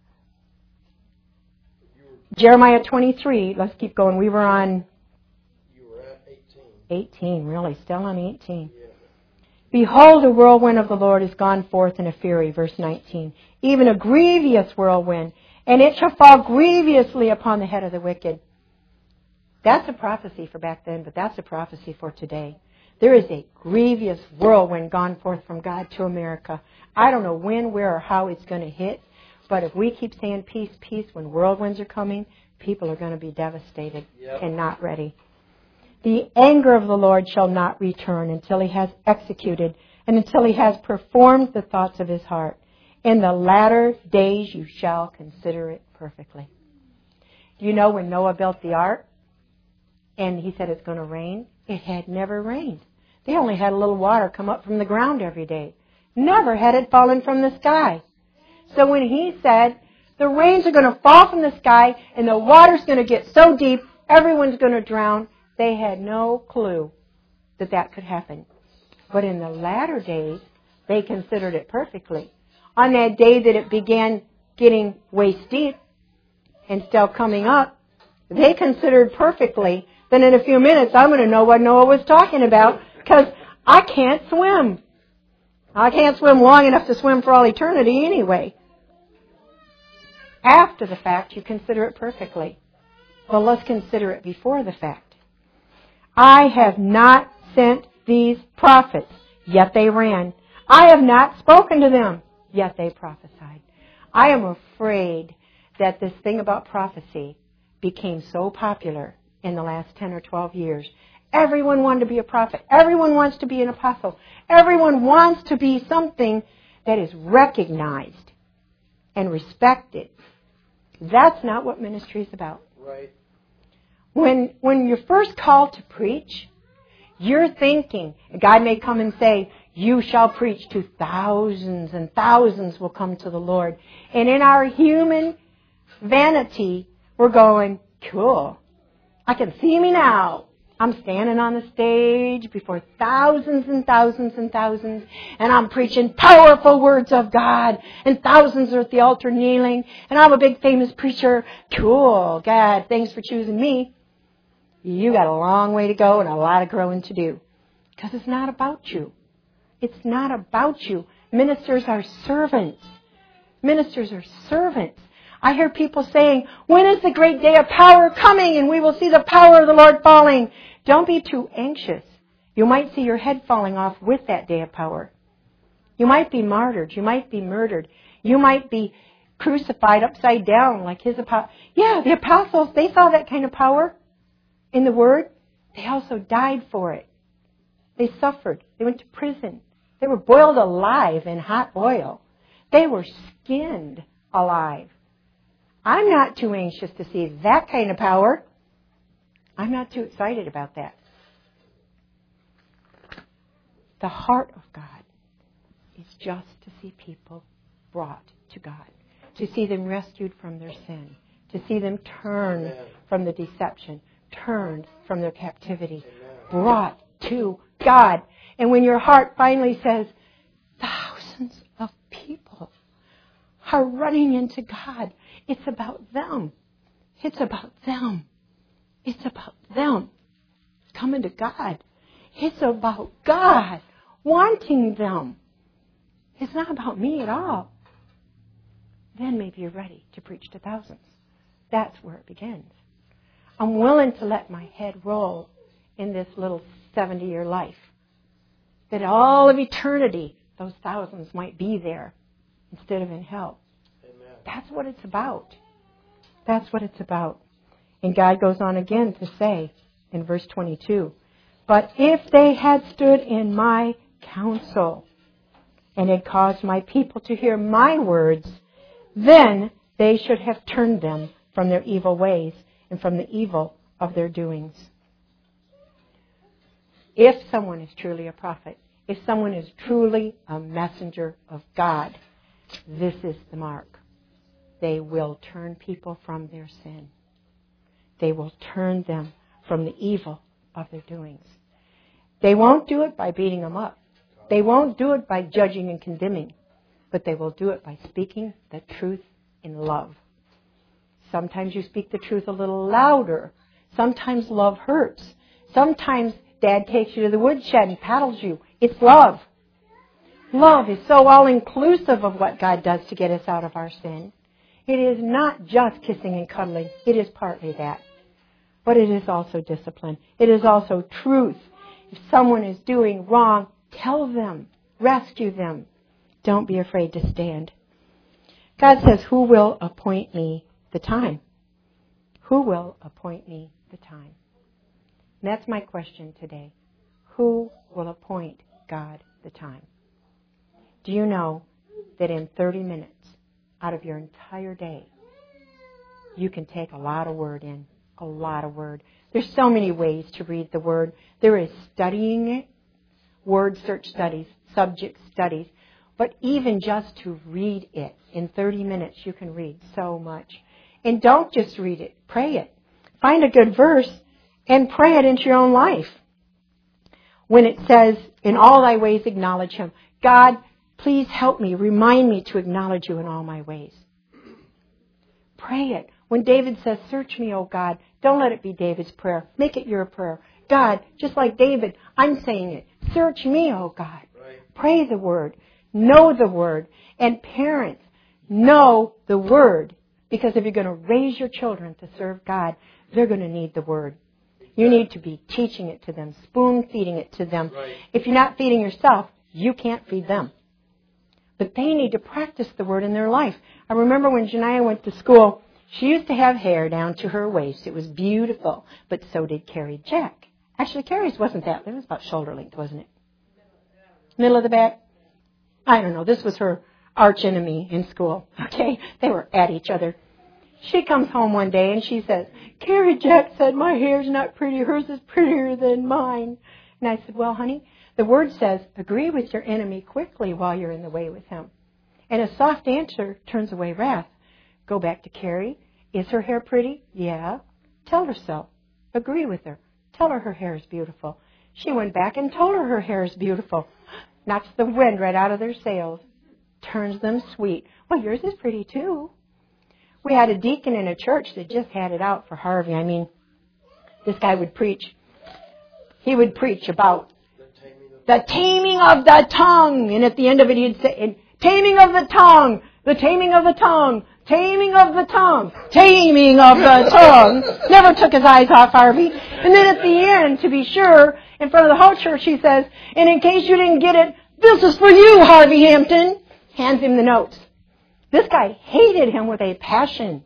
Speaker 1: Jeremiah 23, let's keep going. We were on... You were at 18, really. Still on 18. Yeah. Behold, the whirlwind of the Lord is gone forth in a fury, verse 19. Even a grievous whirlwind, and it shall fall grievously upon the head of the wicked. That's a prophecy for back then, but that's a prophecy for today. There is a grievous whirlwind gone forth from God to America. I don't know when, where, or how it's going to hit, but if we keep saying peace, peace, when whirlwinds are coming, people are going to be devastated and not ready. The anger of the Lord shall not return until he has executed and until he has performed the thoughts of his heart. In the latter days you shall consider it perfectly. Do you know when Noah built the ark and he said it's going to rain? It had never rained. They only had a little water come up from the ground every day. Never had it fallen from the sky. So when he said the rains are going to fall from the sky and the water's going to get so deep everyone's going to drown, they had no clue that that could happen. But in the latter days, they considered it perfectly. On that day that it began getting waist deep and still coming up, they considered perfectly that in a few minutes I'm going to know what Noah was talking about because I can't swim. I can't swim long enough to swim for all eternity anyway. After the fact, you consider it perfectly. Well, let's consider it before the fact. I have not sent these prophets, yet they ran. I have not spoken to them, yet they prophesied. I am afraid that this thing about prophecy became so popular in the last 10 or 12 years. Everyone wanted to be a prophet. Everyone wants to be an apostle. Everyone wants to be something that is recognized and respected. That's not what ministry is about.
Speaker 2: Right.
Speaker 1: When you're first called to preach, you're thinking, God may come and say, you shall preach to thousands and thousands will come to the Lord. And in our human vanity, we're going, cool. I can see me now. I'm standing on the stage before thousands and thousands and thousands, and I'm preaching powerful words of God, and thousands are at the altar kneeling, and I'm a big famous preacher. Cool, God, thanks for choosing me. You got a long way to go and a lot of growing to do. Because it's not about you. It's not about you. Ministers are servants. Ministers are servants. I hear people saying, when is the great day of power coming and we will see the power of the Lord falling? Don't be too anxious. You might see your head falling off with that day of power. You might be martyred. You might be murdered. You might be crucified upside down like his apostles. Yeah, the apostles, they saw that kind of power in the Word. They also died for it. They suffered. They went to prison. They were boiled alive in hot oil. They were skinned alive. I'm not too anxious to see that kind of power. I'm not too excited about that. The heart of God is just to see people brought to God, to see them rescued from their sin, to see them turn from the deception, turned from their captivity, brought to God. And when your heart finally says, thousands of people are running into God, it's about them. It's about them. It's about them coming to God. It's about God wanting them. It's not about me at all. Then maybe you're ready to preach to thousands. That's where it begins. I'm willing to let my head roll in this little 70-year life. That all of eternity, those thousands might be there instead of in hell.
Speaker 2: Amen.
Speaker 1: That's what it's about. That's what it's about. And God goes on again to say in verse 22, but if they had stood in my counsel and had caused my people to hear my words, then they should have turned them from their evil ways and from the evil of their doings. If someone is truly a prophet, if someone is truly a messenger of God, this is the mark. They will turn people from their sin. They will turn them from the evil of their doings. They won't do it by beating them up. They won't do it by judging and condemning. But they will do it by speaking the truth in love. Sometimes you speak the truth a little louder. Sometimes love hurts. Sometimes Dad takes you to the woodshed and paddles you. It's love. Love is so all-inclusive of what God does to get us out of our sin. It is not just kissing and cuddling. It is partly that. But it is also discipline. It is also truth. If someone is doing wrong, tell them. Rescue them. Don't be afraid to stand. God says, who will appoint me the time? Who will appoint me the time? And that's my question today. Who will appoint God the time? Do you know that in 30 minutes out of your entire day, you can take a lot of Word in, a lot of Word. There's so many ways to read the Word. There is studying it, word search studies, subject studies, but even just to read it in 30 minutes, you can read so much. And don't just read it, pray it. Find a good verse and pray it into your own life. When it says, in all thy ways acknowledge Him. God, please help me, remind me to acknowledge you in all my ways. Pray it. When David says, search me, O God, don't let it be David's prayer. Make it your prayer. God, just like David, I'm saying it. Search me, O God. Right. Pray the Word. Know the Word. And parents, know the Word. Because if you're going to raise your children to serve God, they're going to need the Word. You need to be teaching it to them, spoon-feeding it to them. Right. If you're not feeding yourself, you can't feed them. But they need to practice the Word in their life. I remember when Janiyah went to school, she used to have hair down to her waist. It was beautiful. But so did Carrie Jack. Actually, Carrie's wasn't that. It was about shoulder length, wasn't it? Middle of the back? I don't know. This was her arch enemy in school. Okay? They were at each other. She comes home one day and she says, Carrie Jack said my hair's not pretty. Hers is prettier than mine. And I said, well, honey, the Word says, agree with your enemy quickly while you're in the way with him. And a soft answer turns away wrath. Go back to Carrie. Is her hair pretty? Yeah. Tell her so. Agree with her. Tell her hair is beautiful. She went back and told her hair is beautiful. Knocks the wind right out of their sails. Turns them sweet. Well, yours is pretty too. We had a deacon in a church that just had it out for Harvey. I mean, this guy would preach. He would preach about the taming of the tongue. And at the end of it, he'd say, taming of the tongue, the taming of the tongue, taming of the tongue, taming of the tongue. Never took his eyes off Harvey. And then at the end, to be sure, in front of the whole church, he says, and in case you didn't get it, this is for you, Harvey Hampton. Hands him the notes. This guy hated him with a passion.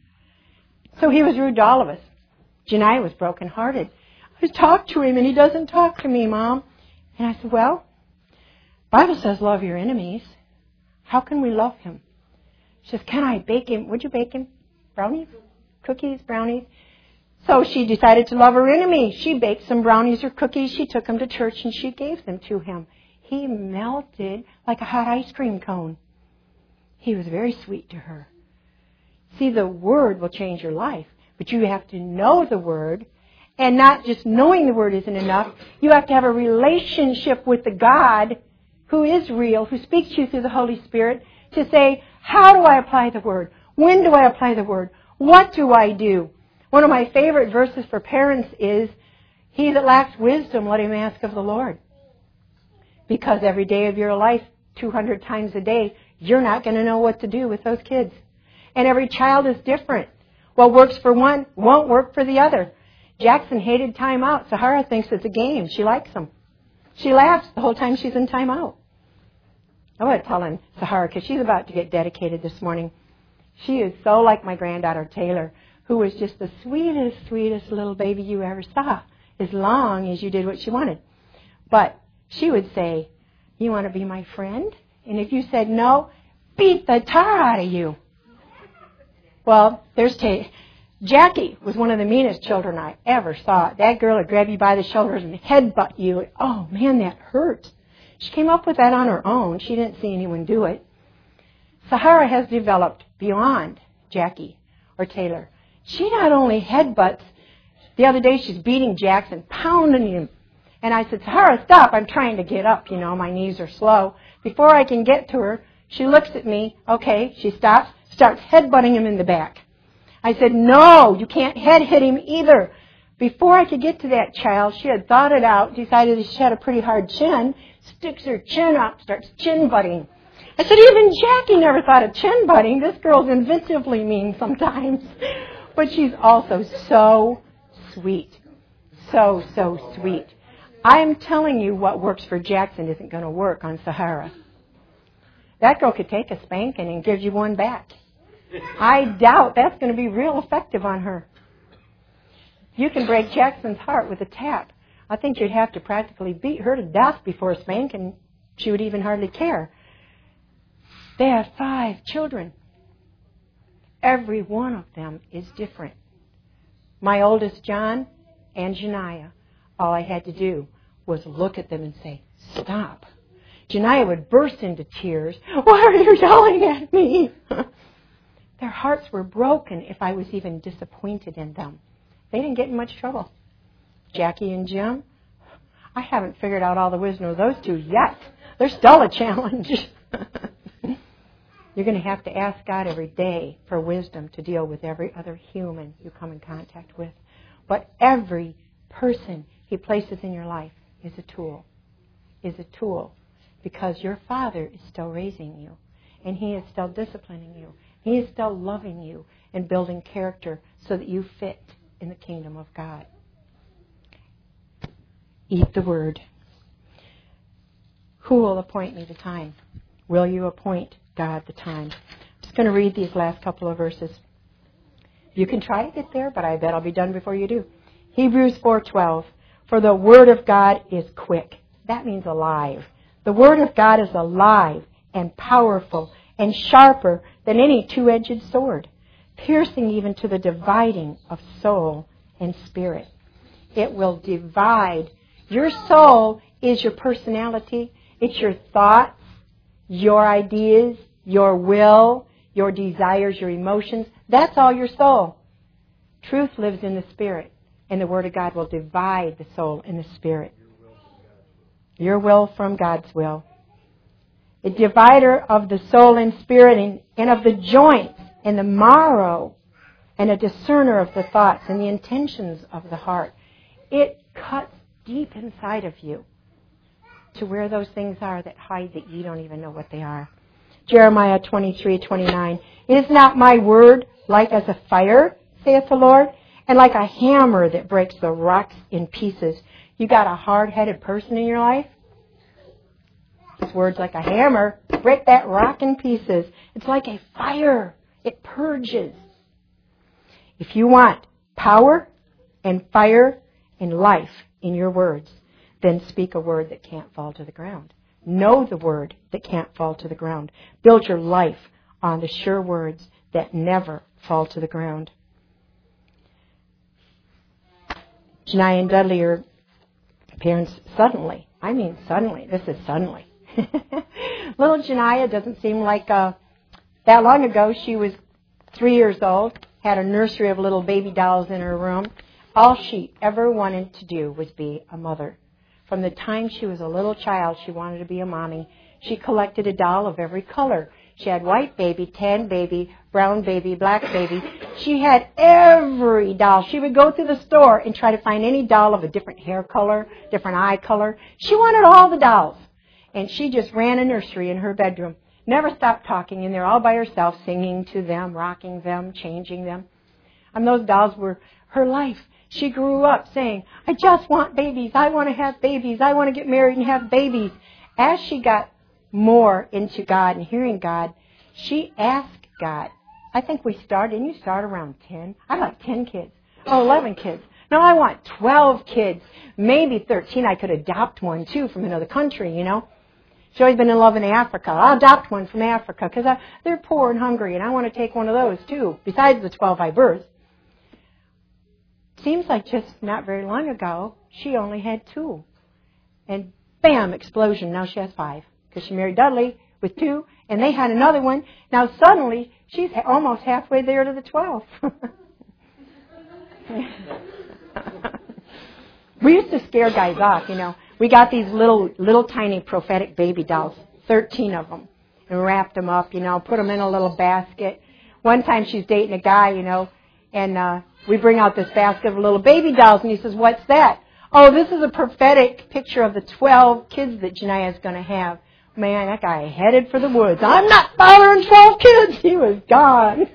Speaker 1: So he was rude to all of us. Janiyah was brokenhearted. I talked to him and he doesn't talk to me, Mom. And I said, well, Bible says love your enemies. How can we love him? She says, can I bake him? Would you bake him? Brownies? Cookies? Brownies? So she decided to love her enemy. She baked some brownies or cookies. She took them to church and she gave them to him. He melted like a hot ice cream cone. He was very sweet to her. See, the Word will change your life. But you have to know the Word. And not just knowing the Word isn't enough. You have to have a relationship with the God who is real, who speaks to you through the Holy Spirit, to say, how do I apply the Word? When do I apply the Word? What do I do? One of my favorite verses for parents is, he that lacks wisdom, let him ask of the Lord. Because every day of your life, 200 times a day, you're not going to know what to do with those kids. And every child is different. What works for one won't work for the other. Jackson hated timeout. Sahara thinks it's a game. She likes them. She laughs the whole time she's in timeout. I want to tell him, Sahara, because she's about to get dedicated this morning. She is so like my granddaughter, Taylor, who was just the sweetest, sweetest little baby you ever saw, as long as you did what she wanted. But she would say, you want to be my friend? And if you said no, beat the tar out of you. Well, there's Jackie was one of the meanest children I ever saw. That girl would grab you by the shoulders and headbutt you. Oh, man, that hurt. She came up with that on her own. She didn't see anyone do it. Sahara has developed beyond Jackie or Taylor. She not only headbutts. The other day she's beating Jackson, pounding him. And I said, Sahara, stop. I'm trying to get up. You know, my knees are slow. Before I can get to her, she looks at me. Okay, she stops, starts headbutting him in the back. I said, no, you can't hit him either. Before I could get to that child, she had thought it out, decided that she had a pretty hard chin, sticks her chin up, starts chin butting. I said, even Jackie never thought of chin butting. This girl's inventively mean sometimes. But she's also so sweet. So sweet. I'm telling you, what works for Jackson isn't going to work on Sahara. That girl could take a spanking and give you one back. I doubt that's going to be real effective on her. You can break Jackson's heart with a tap. I think you'd have to practically beat her to death before a spanking. She would even hardly care. They have 5 children. Every one of them is different. My oldest, John, and Janiah, all I had to do was look at them and say, stop. Janiah would burst into tears. Why are you yelling at me? Their hearts were broken if I was even disappointed in them. They didn't get in much trouble. Jackie and Jim, I haven't figured out all the wisdom of those two yet. They're still a challenge. You're going to have to ask God every day for wisdom to deal with every other human you come in contact with. But every person He places in your life is a tool. Because your Father is still raising you. And He is still disciplining you. He is still loving you and building character so that you fit in the kingdom of God. Eat the Word. Who will appoint me the time? Will you appoint God the time? I'm just going to read these last couple of verses. You can try to get there, but I bet I'll be done before you do. Hebrews 4:12. For the Word of God is quick. That means alive. The Word of God is alive and powerful and sharper than any two-edged sword, piercing even to the dividing of soul and spirit. It will divide. Your soul is your personality. It's your thoughts, your ideas, your will, your desires, your emotions. That's all your soul. Truth lives in the spirit, and the Word of God will divide the soul and the spirit. Your will from God's will. A divider of the soul and spirit and of the joints and the marrow, and a discerner of the thoughts and the intentions of the heart. It cuts deep inside of you to where those things are that hide that you don't even know what they are. Jeremiah 23:29. Is not my word like as a fire, saith the Lord, and like a hammer that breaks the rocks in pieces? You got a hard-headed person in your life? His word's like a hammer. Break that rock in pieces. It's like a fire. It purges. If you want power and fire and life in your words, then speak a word that can't fall to the ground. Know the word that can't fall to the ground. Build your life on the sure words that never fall to the ground. Janiah and Dudley are parents suddenly. I mean suddenly. This is suddenly. Little Janiah doesn't seem like that long ago. She was 3 years old, had a nursery of little baby dolls in her room. All she ever wanted to do was be a mother. From the time she was a little child, she wanted to be a mommy. She collected a doll of every color. She had white baby, tan baby, brown baby, black baby. She had every doll. She would go through the store and try to find any doll of a different hair color, different eye color. She wanted all the dolls. And she just ran a nursery in her bedroom. Never stopped talking in there all by herself, singing to them, rocking them, changing them. And those dolls were her life. She grew up saying, I just want babies. I want to have babies. I want to get married and have babies. As she got more into God and hearing God, she asked God. I think we started, and you start around 10. I like 10 kids. 11 kids. No, I want 12 kids. Maybe 13. I could adopt one, too, from another country, you know. She's always been in love in Africa. I'll adopt one from Africa because they're poor and hungry, and I want to take one of those, too, besides the 12 I birthed. Seems like just not very long ago, she only had 2. And bam, explosion. Now she has 5 because she married Dudley with 2, and they had another one. Now suddenly, she's almost halfway there to the 12. We used to scare guys off, you know. We got these little tiny prophetic baby dolls, 13 of them, and wrapped them up, you know, put them in a little basket. One time she's dating a guy, you know, and we bring out this basket of little baby dolls, and he says, what's that? Oh, this is a prophetic picture of the 12 kids that Janiah is going to have. Man, that guy headed for the woods. I'm not fathering 12 kids. He was gone.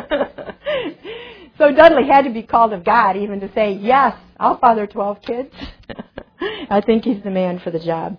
Speaker 1: So Dudley had to be called of God even to say, yes, I'll father 12 kids. I think he's the man for the job.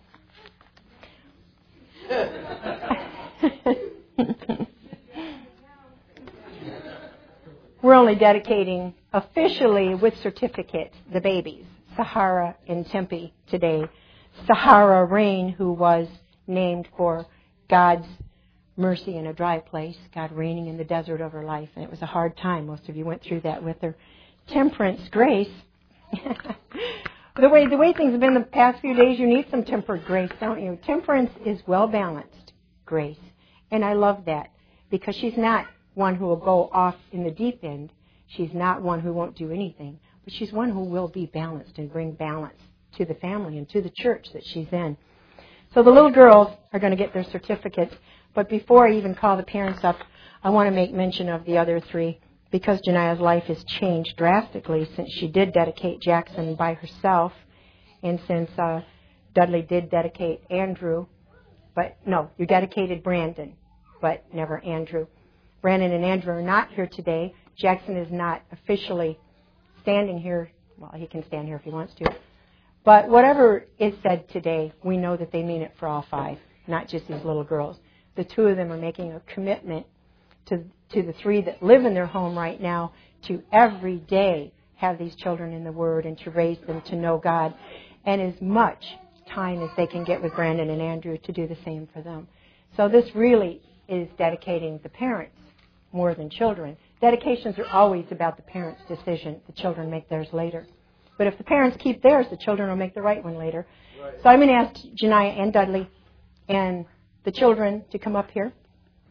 Speaker 1: We're only dedicating officially with certificate the babies, Sahara and Tempe today. Sahara Rain, who was named for God's mercy in a dry place, God raining in the desert of her life. And it was a hard time. Most of you went through that with her. Temperance, grace. The way things have been the past few days, you need some tempered grace, don't you? Temperance is well-balanced grace. And I love that because she's not one who will go off in the deep end. She's not one who won't do anything. But she's one who will be balanced and bring balance to the family and to the church that she's in. So the little girls are going to get their certificates. But before I even call the parents up, I want to make mention of the other three because Janiah's life has changed drastically since she did dedicate Jackson by herself and since Dudley did dedicate Andrew. But no, you dedicated Brandon, but never Andrew. Brandon and Andrew are not here today. Jackson is not officially standing here. Well, he can stand here if he wants to. But whatever is said today, we know that they mean it for all five, not just these little girls. The two of them are making a commitment to the three that live in their home right now to every day have these children in the Word and to raise them to know God. And as much time as they can get with Brandon and Andrew to do the same for them. So this really is dedicating the parents more than children. Dedications are always about the parents' decision. The children make theirs later. But if the parents keep theirs, the children will make the right one later. Right. So I'm going to ask Janiah and Dudley and the children to come up here.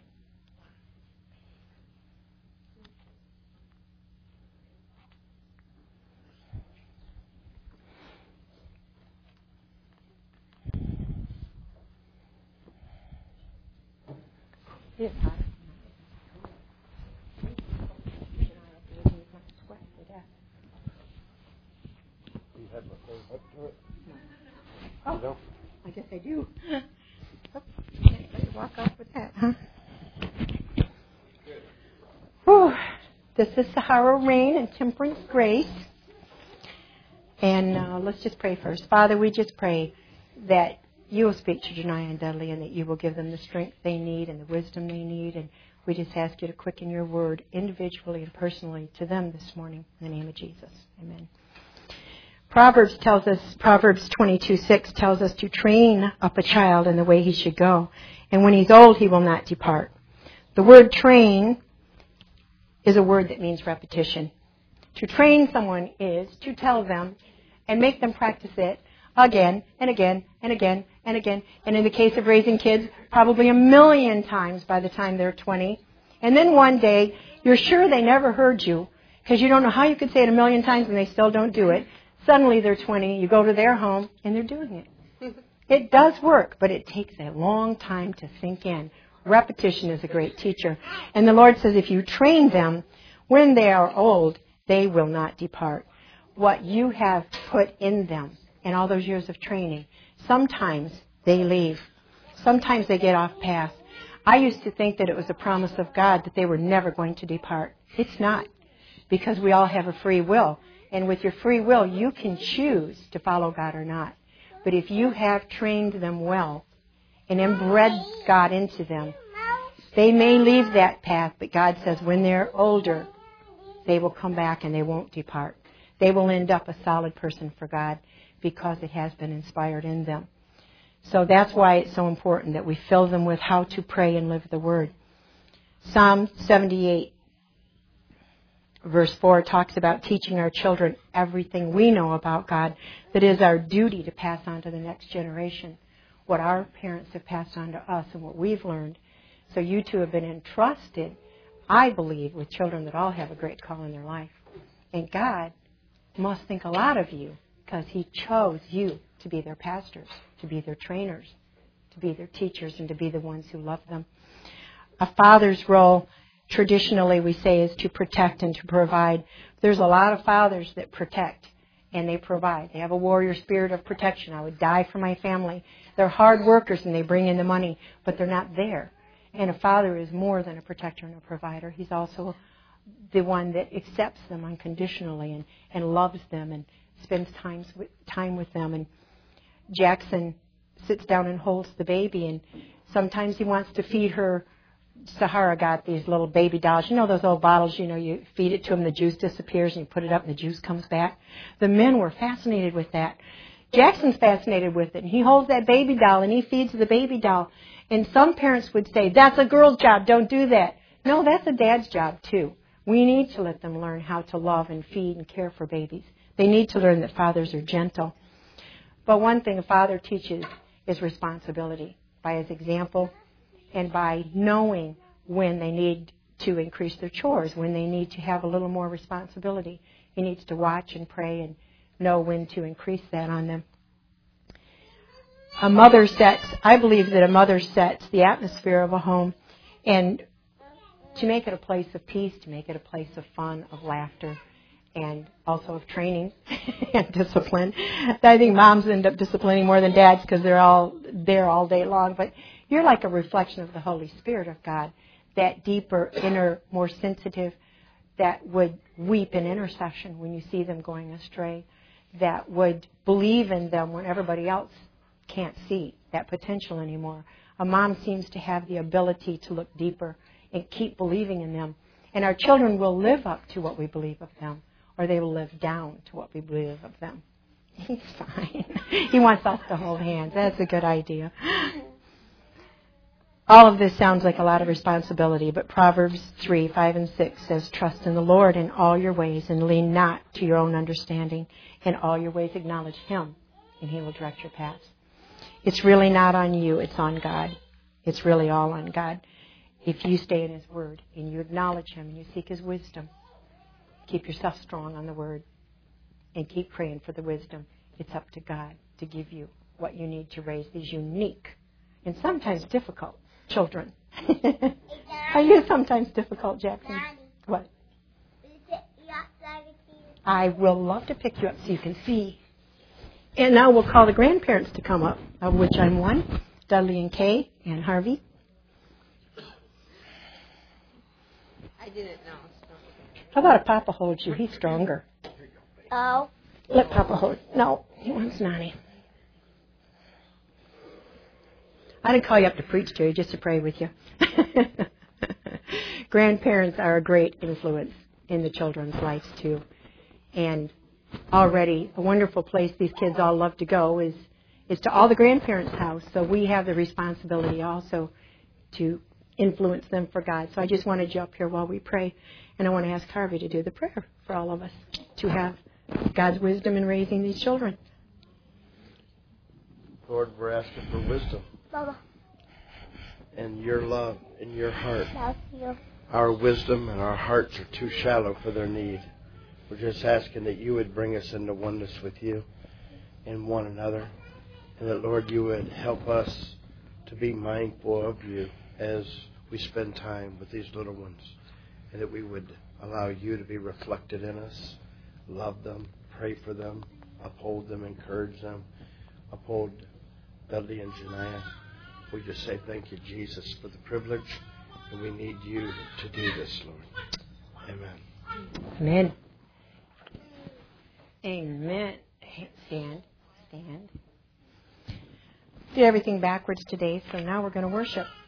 Speaker 1: It's hot. Oh, no. I guess I do. Oh, can't let you walk off with that, huh? Whew. This is Sahara Rain and Temperance Grace. And let's just pray first. Father, we just pray that you will speak to Janiah and Dudley and that you will give them the strength they need and the wisdom they need. And we just ask you to quicken your word individually and personally to them this morning. In the name of Jesus. Amen. Proverbs 22:6 tells us to train up a child in the way he should go. And when he's old, he will not depart. The word train is a word that means repetition. To train someone is to tell them and make them practice it again and again and again and again. And in the case of raising kids, probably 1,000,000 times by the time they're 20. And then one day, you're sure they never heard you because you don't know how you could say it 1,000,000 times and they still don't do it. Suddenly they're 20, you go to their home, and they're doing it. It does work, but it takes a long time to sink in. Repetition is a great teacher. And the Lord says if you train them, when they are old, they will not depart. What you have put in them in all those years of training, sometimes they leave. Sometimes they get off path. I used to think that it was a promise of God that they were never going to depart. It's not, because we all have a free will. And with your free will, you can choose to follow God or not. But if you have trained them well and inbred God into them, they may leave that path, but God says when they're older, they will come back and they won't depart. They will end up a solid person for God because it has been inspired in them. So that's why it's so important that we fill them with how to pray and live the Word. Psalm 78. Verse 4 talks about teaching our children everything we know about God that is our duty to pass on to the next generation, what our parents have passed on to us and what we've learned. So you two have been entrusted, I believe, with children that all have a great call in their life. And God must think a lot of you because He chose you to be their pastors, to be their trainers, to be their teachers, and to be the ones who love them. A father's role, traditionally, we say, is to protect and to provide. There's a lot of fathers that protect and they provide. They have a warrior spirit of protection. I would die for my family. They're hard workers and they bring in the money, but they're not there. And a father is more than a protector and a provider. He's also the one that accepts them unconditionally and loves them and spends time with them. And Jackson sits down and holds the baby, and sometimes he wants to feed her. Sahara got these little baby dolls. You know those old bottles, you feed it to them, the juice disappears, and you put it up and the juice comes back. The men were fascinated with that. Jackson's fascinated with it, and he holds that baby doll, and he feeds the baby doll. And some parents would say, that's a girl's job, don't do that. No, that's a dad's job too. We need to let them learn how to love and feed and care for babies. They need to learn that fathers are gentle. But one thing a father teaches is responsibility by his example and by knowing when they need to increase their chores, when they need to have a little more responsibility. He needs to watch and pray and know when to increase that on them. I believe that a mother sets the atmosphere of a home, and to make it a place of peace, to make it a place of fun, of laughter, and also of training and discipline. I think moms end up disciplining more than dads because they're all there all day long. But you're like a reflection of the Holy Spirit of God, that deeper, inner, more sensitive, that would weep in intercession when you see them going astray, that would believe in them when everybody else can't see that potential anymore. A mom seems to have the ability to look deeper and keep believing in them. And our children will live up to what we believe of them, or they will live down to what we believe of them. He's fine. He wants us to hold hands. That's a good idea. All of this sounds like a lot of responsibility, but Proverbs 3, 5, and 6 says, trust in the Lord in all your ways and lean not to your own understanding. In all your ways acknowledge Him, and He will direct your paths. It's really not on you, it's on God. It's really all on God. If you stay in His Word and you acknowledge Him and you seek His wisdom, keep yourself strong on the Word and keep praying for the wisdom. It's up to God to give you what you need to raise these unique and sometimes difficult children. Are you sometimes difficult, Jackson? What? I will love to pick you up so you can see. And now we'll call the grandparents to come up, of which I'm one, Dudley and Kay and Harvey.
Speaker 2: I didn't know.
Speaker 1: How about if Papa holds you? He's stronger.
Speaker 2: Oh.
Speaker 1: Let Papa hold. No, he wants Nani. I didn't call you up to preach, Jerry, just to pray with you. Grandparents are a great influence in the children's lives, too. And already a wonderful place these kids all love to go is to all the grandparents' house. So we have the responsibility also to influence them for God. So I just wanted you up here while we pray. And I want to ask Harvey to do the prayer for all of us to have God's wisdom in raising these children.
Speaker 3: Lord, we're asking for wisdom.
Speaker 2: Mama.
Speaker 3: And your love and your heart.
Speaker 2: Love you.
Speaker 3: Our wisdom and our hearts are too shallow for their need. We're just asking that you would bring us into oneness with you and one another. And that, Lord, you would help us to be mindful of you as we spend time with these little ones. And that we would allow you to be reflected in us, love them, pray for them, uphold them, encourage them, uphold Dudley and Janiyah. We just say thank you, Jesus, for the privilege, and we need you to do this, Lord. Amen.
Speaker 1: Amen. Amen. Stand. Stand. Did everything backwards today, so now we're going to worship.